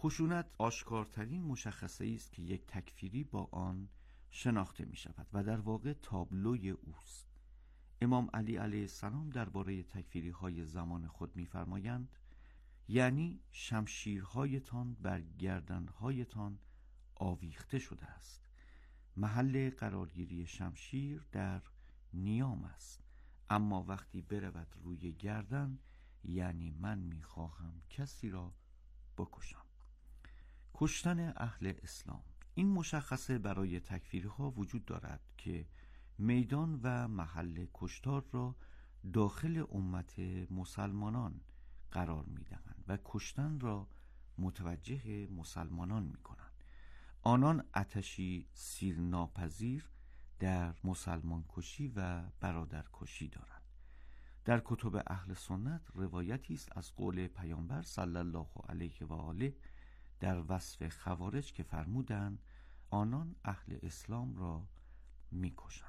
خشونت آشکارترین مشخصه است که یک تکفیری با آن شناخته می شود و در واقع تابلوی اوست. امام علی علیه السلام درباره تکفیری های زمان خود می فرمایند یعنی شمشیرهایتان بر گردنهایتان آویخته شده است. محل قرارگیری شمشیر در نیام است، اما وقتی برود روی گردن یعنی من میخواهم کسی را بکشم. کشتن اهل اسلام. این مشخصه برای تکفیری ها وجود دارد که میدان و محل کشتار را داخل امت مسلمانان قرار میدهند و کشتن را متوجه مسلمانان میکنند. آنان آتشی سیرناپذیر در مسلمان کشی و برادر کشی دارند. در کتب اهل سنت روایتی است از قول پیامبر صلی الله علیه و آله در وصف خوارج که فرمودند آنان اهل اسلام را میکشند.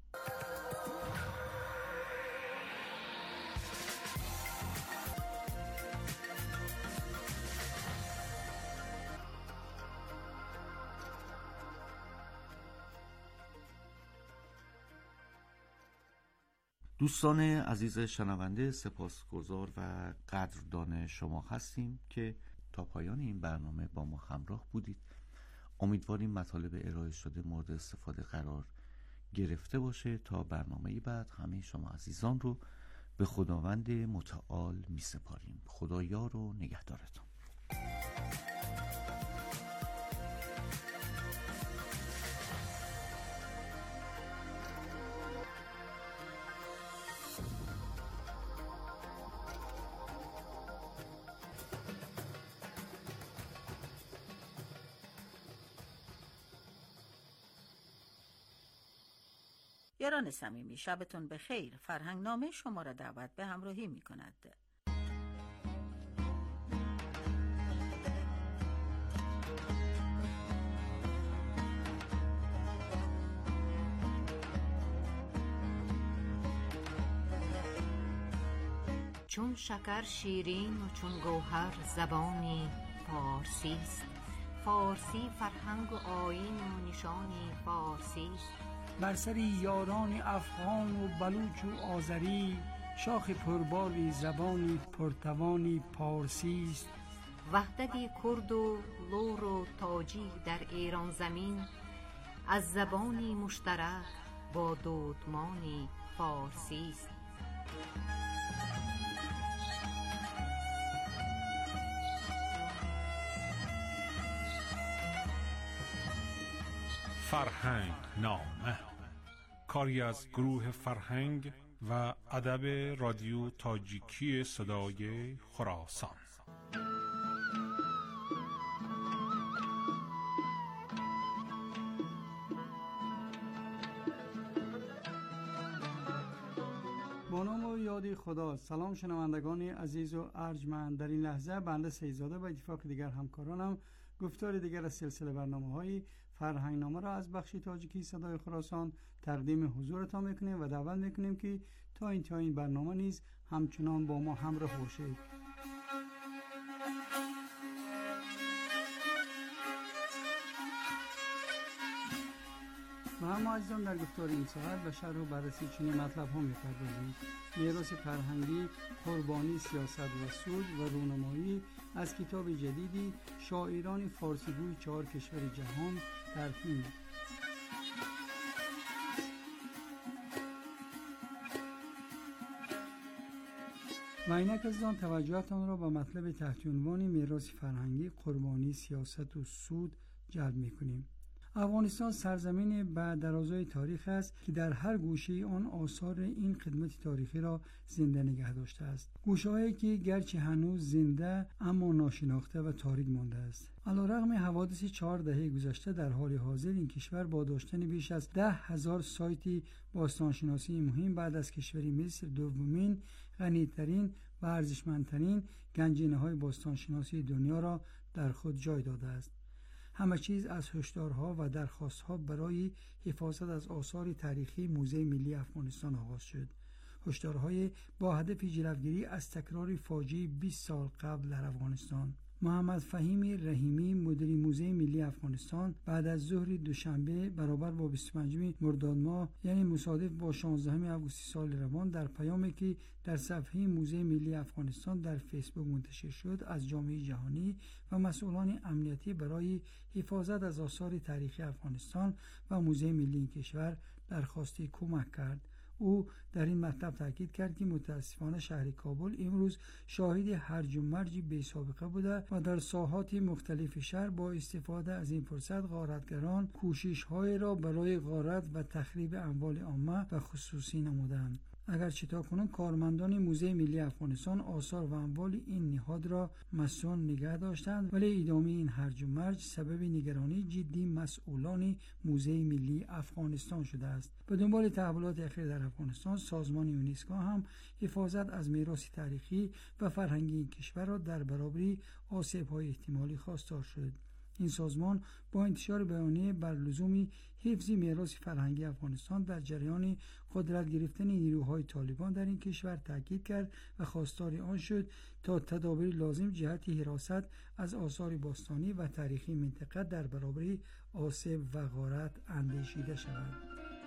دوستان عزیز شنونده، سپاسگزار و قدردان شما هستیم که تا پایان این برنامه با ما همراه بودید. امیدواریم مطالب ارائه شده مورد استفاده قرار گرفته باشه. تا برنامه بعد همه شما عزیزان رو به خداوند متعال می سپاریم. خدا یار و نگهدارتون. یاران صمیمی، شبتون بخیر. فرهنگ نامه شما را دعوت به همراهی می کند. چون شکر شیرین و چون گوهر زبانی فارسی است. فارسی فرهنگ و آیین و نشانی فارسی است. بر سر یاران افغان و بلوچ و آذری شاخ پربالی زبانی پرتوانی پارسی است. وحدت کرد و لور و تاجی در ایران زمین از زبانی مشترک با دودمانی فارسی است. فرهنگ نامه، کاری از گروه فرهنگ و ادب رادیو تاجیکی صدای خراسان. با نام و یاد خدا. سلام شنوندگان عزیز و ارجمند. در این لحظه بنده سیدزاده و اتفاق دیگر همکارانم گفتار دیگر از سلسله برنامه‌های فرهنگ نامه را از بخش تاجیکی صدای خراسان تقدیم حضورتان میکنیم و دعوت میکنیم که تا انتهای این برنامه نیز همچنان با ما همراه باشید. و همه عزیزان در گفتار این ساعت و شرح و بررسی چنین مطلب ها می‌پردازیم. میراث فرهنگی، قربانی، سیاست و سود و رونمایی از کتاب جدیدی شاعران فارسیگوی 4 کشور جهان در فیلم. و اینک عزیزان توجهتان را به مطلب تحت عنوان میراث فرهنگی، قربانی، سیاست و سود جلب می‌کنیم. افغانستان سرزمین با درازای تاریخ است که در هر گوشه آن آثار این خدمت تاریخی را زنده نگه داشته است. گوشه‌هایی که گرچه هنوز زنده اما ناشناخته و تاریک مانده است. علیرغم حوادث 4 دهه گذشته در حال حاضر این کشور با داشتن بیش از 10,000 سایت باستانشناسی مهم بعد از کشور مصر دومین غنی‌ترین و ارزشمندترین گنجینه‌های باستانشناسی دنیا را در خود جای داده است. همه چیز از هشدارها و درخواستها برای حفاظت از آثار تاریخی موزه ملی افغانستان آغاز شد. هشدارهای با هدف جلوگیری از تکرار فاجعه 20 سال قبل در افغانستان. محمد فهیم رحیمی مدیر موزه ملی افغانستان بعد از ظهر دوشنبه برابر با 25 مرداد ماه یعنی مصادف با 16 آگوست سال روان در پیامی که در صفحه موزه ملی افغانستان در فیسبوک منتشر شد از جامعه جهانی و مسئولان امنیتی برای حفاظت از آثار تاریخی افغانستان و موزه ملی این کشور درخواست کمک کرد. او در این مطلب تاکید کرد که متاسفانه شهر کابل امروز شاهد هرج و مرج بی سابقه بوده و در ساحات مختلف شهر با استفاده از این فرصت غارتگران کوشش‌های را برای غارت و تخریب اموال عامه و خصوصی نمودند. اگرچه تاکنون کارمندان موزه ملی افغانستان آثار و اموال این نهاد را مصون نگه داشتند، ولی ادامه این هرج و مرج سبب نگرانی جدی مسئولان موزه ملی افغانستان شده است. به دنبال تحولات اخیر در افغانستان، سازمان یونسکو هم حفاظت از میراث تاریخی و فرهنگی این کشور را در برابر آسیب‌های احتمالی خواستار شد. این سازمان با انتشار بیانیه بر لزوم حفظ میراث فرهنگی افغانستان در جریان قدرت گرفتن نیروهای طالبان در این کشور تاکید کرد و خواستار آن شد تا تدابیر لازم جهت حراست از آثار باستانی و تاریخی منطقه در برابر آسیب و غارت اندیشیده شود.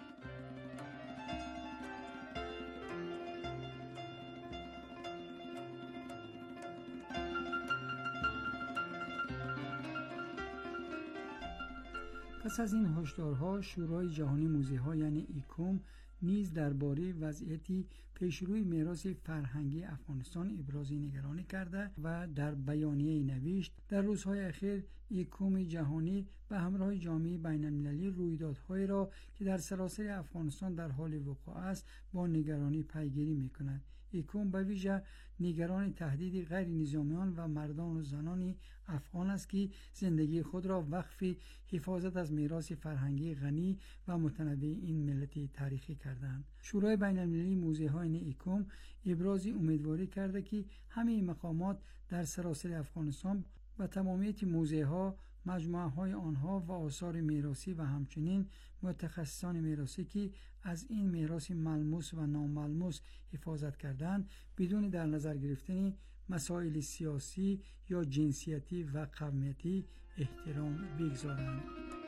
پس از این هشدارها، شورای جهانی موزه‌ها یعنی ایکوم نیز درباره وضعیت پیشروی میراث فرهنگی افغانستان ابراز نگرانی کرده و در بیانیه نوشت در روزهای اخیر ایکوم جهانی به همراه جامعه بین‌المللی رویدادهایی را که در سراسر افغانستان در حال وقوع است با نگرانی پیگیری می‌کند. ایکوم به ویژه نگران تهدید غیر نظامیان و مردان و زنان افغان است که زندگی خود را وقف حفاظت از میراث فرهنگی غنی و متنوع این ملت تاریخی کردند. شورای بین‌المللی موزه‌های ایکوم ابراز امیدواری کرده که همه مقامات در سراسر افغانستان و تمامیت موزه‌ها، مجموعه‌های آنها و آثار میراثی و همچنین متخصصان میراثی که از این میراث ملموس و ناملموس حفاظت کردند بدون در نظر گرفتن مسائل سیاسی یا جنسیتی و قومیتی احترام بگذارند.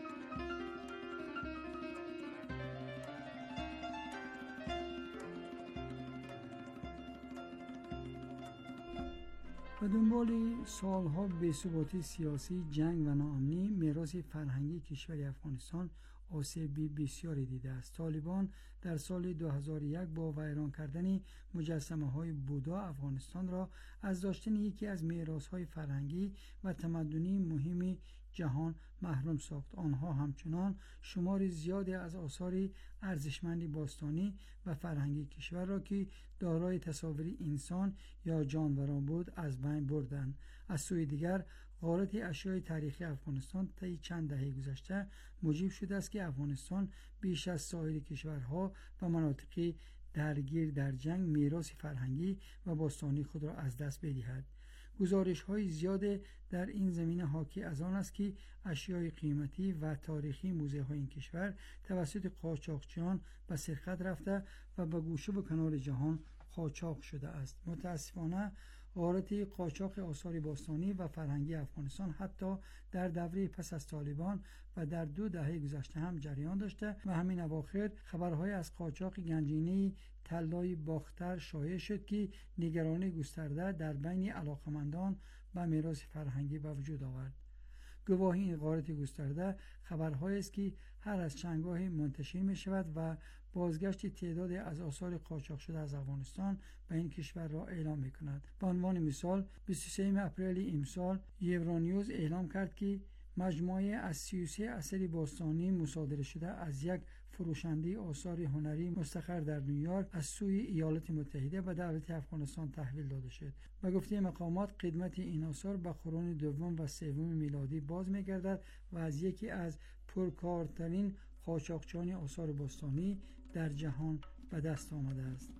و دنبال سالها بی‌ثباتی سیاسی، جنگ و ناامنی، میراث فرهنگی کشور افغانستان آسیب بسیاری دیده است. طالبان در سال 2001 با ویران کردن مجسمه‌های بودا افغانستان را از داشتن یکی از میراث‌های فرهنگی و تمدنی مهم جهان محروم ساخت. آنها همچنان شمار زیادی از آثار ارزشمند باستانی و فرهنگی کشور را که دارای تصاویر انسان یا جانوران بود از بین بردند. از سوی دیگر غارت اشیاء تاریخی افغانستان طی چند دهه گذشته موجب شده است که افغانستان بیش از سایر کشورها و مناطق درگیر در جنگ میراث فرهنگی و باستانی خود را از دست بدهد. گزارش‌های زیاد در این زمینه حاکی از آن است که اشیاء قیمتی و تاریخی موزه‌های این کشور توسط قاچاقچیان به سرقت رفته و به گوشه و کنار جهان قاچاق شده است. متاسفانه غارت قاچاق آثار باستانی و فرهنگی افغانستان حتی در دوره پس از طالبان و در 2 دهه گذشته هم جریان داشته و همین اواخر خبرهای از قاچاق گنجینه طلای باختر شایع شد که نگرانی گسترده در بین علاقمندان به میراث فرهنگی به وجود آورد. گواهی این غارت گسترده خبرهایی است که هر از چند گاهی منتشر می شود و بازگشت تعدادی از آثار قاچاق شده از افغانستان به این کشور را اعلام می کند. به عنوان مثال 23 اپریل امسال یورونیوز اعلام کرد که مجموعه از 33 اثر باستانی مصادره شده از یک فروشنده آثار هنری مستقر در نیویورک از سوی ایالات متحده به دولت افغانستان تحویل داده شد. به گفته مقامات قیمت این آثار به قرون دوم و سوم میلادی باز می‌گردد و از یکی از پرکارترین قاچاقچیان آثار باستانی در جهان به دست آمده است.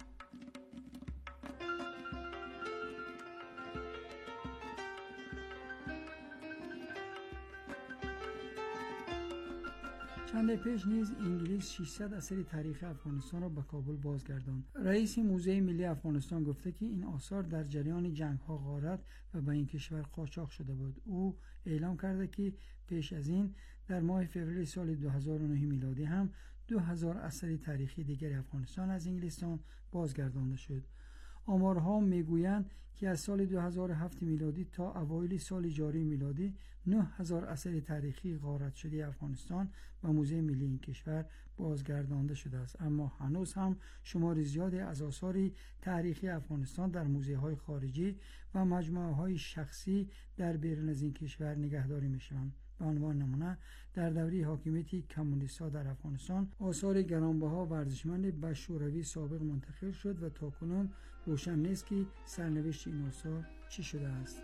چند پیش نیز انگلیس 600 اثر تاریخی افغانستان را به کابل بازگرداند. رئیس موزه ملی افغانستان گفته که این آثار در جریان جنگ‌ها غارت و به این کشور قاچاق شده بود. او اعلام کرده که پیش از این در ماه فوریه سال 2009 میلادی هم 2000 اثر تاریخی دیگر افغانستان از انگلستان بازگردانده شد. آمارها میگویند که از سال 2007 میلادی تا اوایل سال جاری میلادی 9000 اثر تاریخی غارت شده افغانستان به موزه ملی این کشور بازگردانده شده است، اما هنوز هم شمار زیادی از آثار تاریخی افغانستان در موزه‌های خارجی و مجموعه‌های شخصی در بیرون از این کشور نگهداری می‌شوند. به عنوان نمونه در دوره حاکمیت کمونیست‌ها در افغانستان آثار گرانبها و ارزشمند به شوروی سابق منتقل شد و تاکنون روشن نیست که سرنوشت این آثار چی شده است.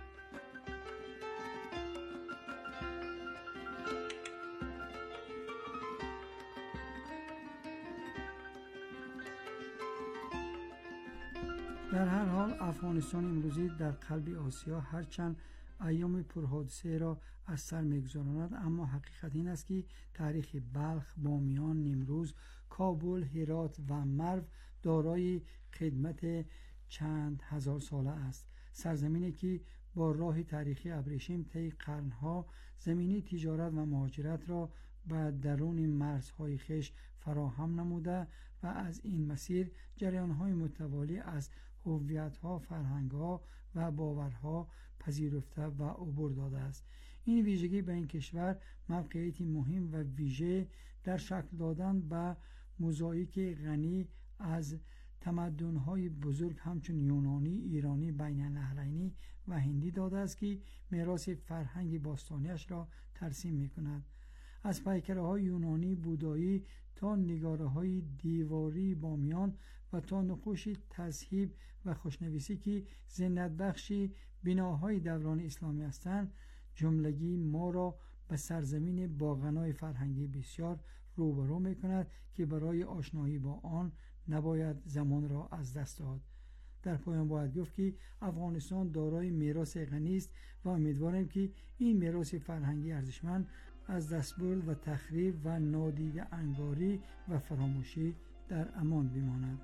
در هر حال افغانستان امروزی در قلب آسیا هرچند ایام پرحادثه را از سر می‌گذراند، اما حقیقت این است که تاریخ بلخ، بامیان، نیمروز، کابل، هرات و مرو دارای قدمت چند هزار ساله است. سرزمینی که با راه تاریخی ابریشم طی قرنها زمینی تجارت و مهاجرت را به درون مرزهای خویش فراهم نموده و از این مسیر جریان‌های متوالی از هویت‌ها، فرهنگ‌ها و باورها پذیرفته و عبور داده است. این ویژگی به این کشور موقعیتی مهم و ویژه در شکل دادن به موزاییک غنی از تمدن‌های بزرگ همچون یونانی، ایرانی، بین النهرینی و هندی داده است که میراث فرهنگ باستانیش را ترسیم می‌کند. از پیکره‌های یونانی، بودایی تا نگاره‌های دیواری بامیان و تا نقوش تذهیب و خوشنویسی که زینت بخش بناهای دوران اسلامی هستند، جملگی ما را به سرزمین با غنای فرهنگی بسیار روبرو می‌کند که برای آشنایی با آن نباید زمان را از دست داد. در پایان باید گفت که افغانستان دارای میراث غنی است و امیدواریم که این میراث فرهنگی ارزشمند از دستبرد و تخریب و نادیده انگاری و فراموشی در امان بماند.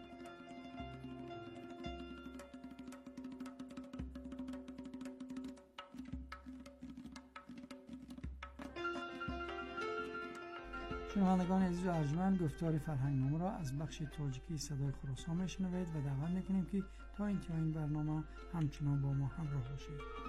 شنوندگان عزیز و ارجمند، گفتار فرهنگنامه را از بخش تاجیکی صدای خراسان میشنوید و دعوت میکنیم که تا انتهای این برنامه همچنان با ما همراه باشید.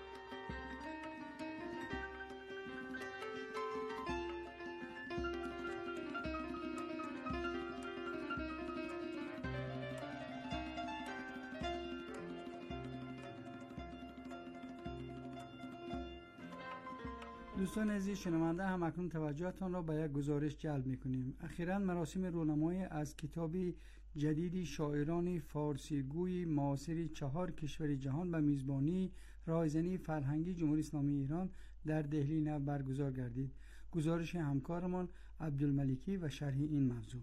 دوستان عزیز شنونده، هم اکنون توجهتان را به یک گزارش جلب می‌کنیم. اخیراً مراسم رونمایی از کتاب جدید شاعران فارسی گوی معاصر 4 کشور جهان به میزبانی رایزنی فرهنگی جمهوری اسلامی ایران در دهلی نو برگزار گردید. گزارش همکارمان عبدالملکی و شرح این موضوع.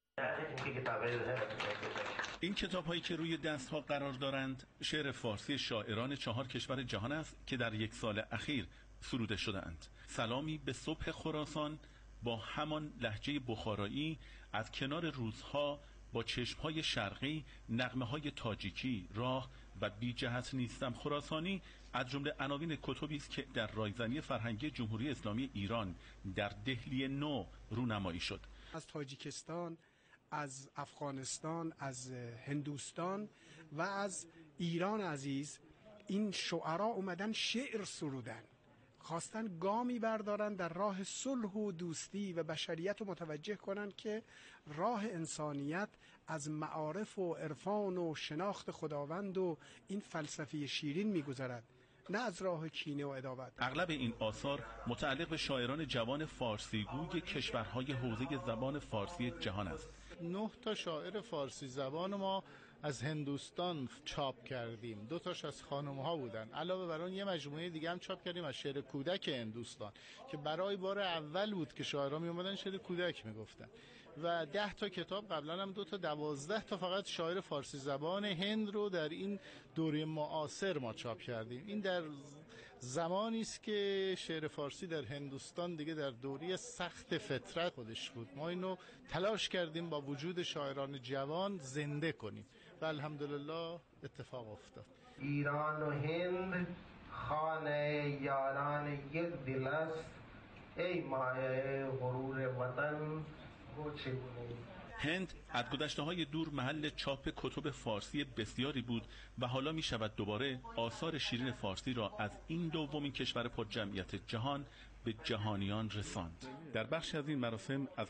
این کتاب‌هایی که روی دست‌ها قرار دارند شعر فارسی شاعران 4 کشور جهان است که در یک سال اخیر سروده شده‌اند. سلامی به صبح خراسان با همان لهجه بخارایی از کنار روزها با چشمهای شرقی، نغمه‌های تاجیکی، راه و بی جهت نیستم خراسانی از جمله عناوین کتبی است که در رایزنی فرهنگی جمهوری اسلامی ایران در دهلی نو رونمایی شد. از تاجیکستان، از افغانستان، از هندوستان و از ایران عزیز این شعرا اومدن شعر سرودن، خواستن گامی بردارن در راه صلح و دوستی و بشریت رو متوجه کنن که راه انسانیت از معارف و عرفان و شناخت خداوند و این فلسفه شیرین میگذرد، نه از راه کینه و عداوت. اغلب این آثار متعلق به شاعران جوان فارسی گوی کشورهای حوزه زبان فارسی جهان است. 9 تا شاعر فارسی زبان ما از هندوستان چاپ کردیم، 2 تاش از خانم‌ها بودن. علاوه بر اون یه مجموعه دیگه هم چاپ کردیم از شعر کودک هندوستان که برای بار اول بود که شاعران می اومدن شعر کودک میگفتن و 10 تا کتاب، قبلا هم 2 تا 12 تا فقط شاعر فارسی زبان هند رو در این دوره معاصر ما چاپ کردیم. این در زمانی است که شعر فارسی در هندوستان دیگه در دوری سخت فطرت خودش بود. ما اینو تلاش کردیم با وجود شاعران جوان زنده کنیم و الحمدلله اتفاق افتاد. ایران و هند خانه یاران یک دل است، ای مایه غرور وطن گو چگونه. هند از گذشته‌های دور محل چاپ کتب فارسی بسیاری بود و حالا می شود دوباره آثار شیرین فارسی را از این دومین کشور پرجمعیت جهان به جهانیان رساند. در بخش از این مراسم از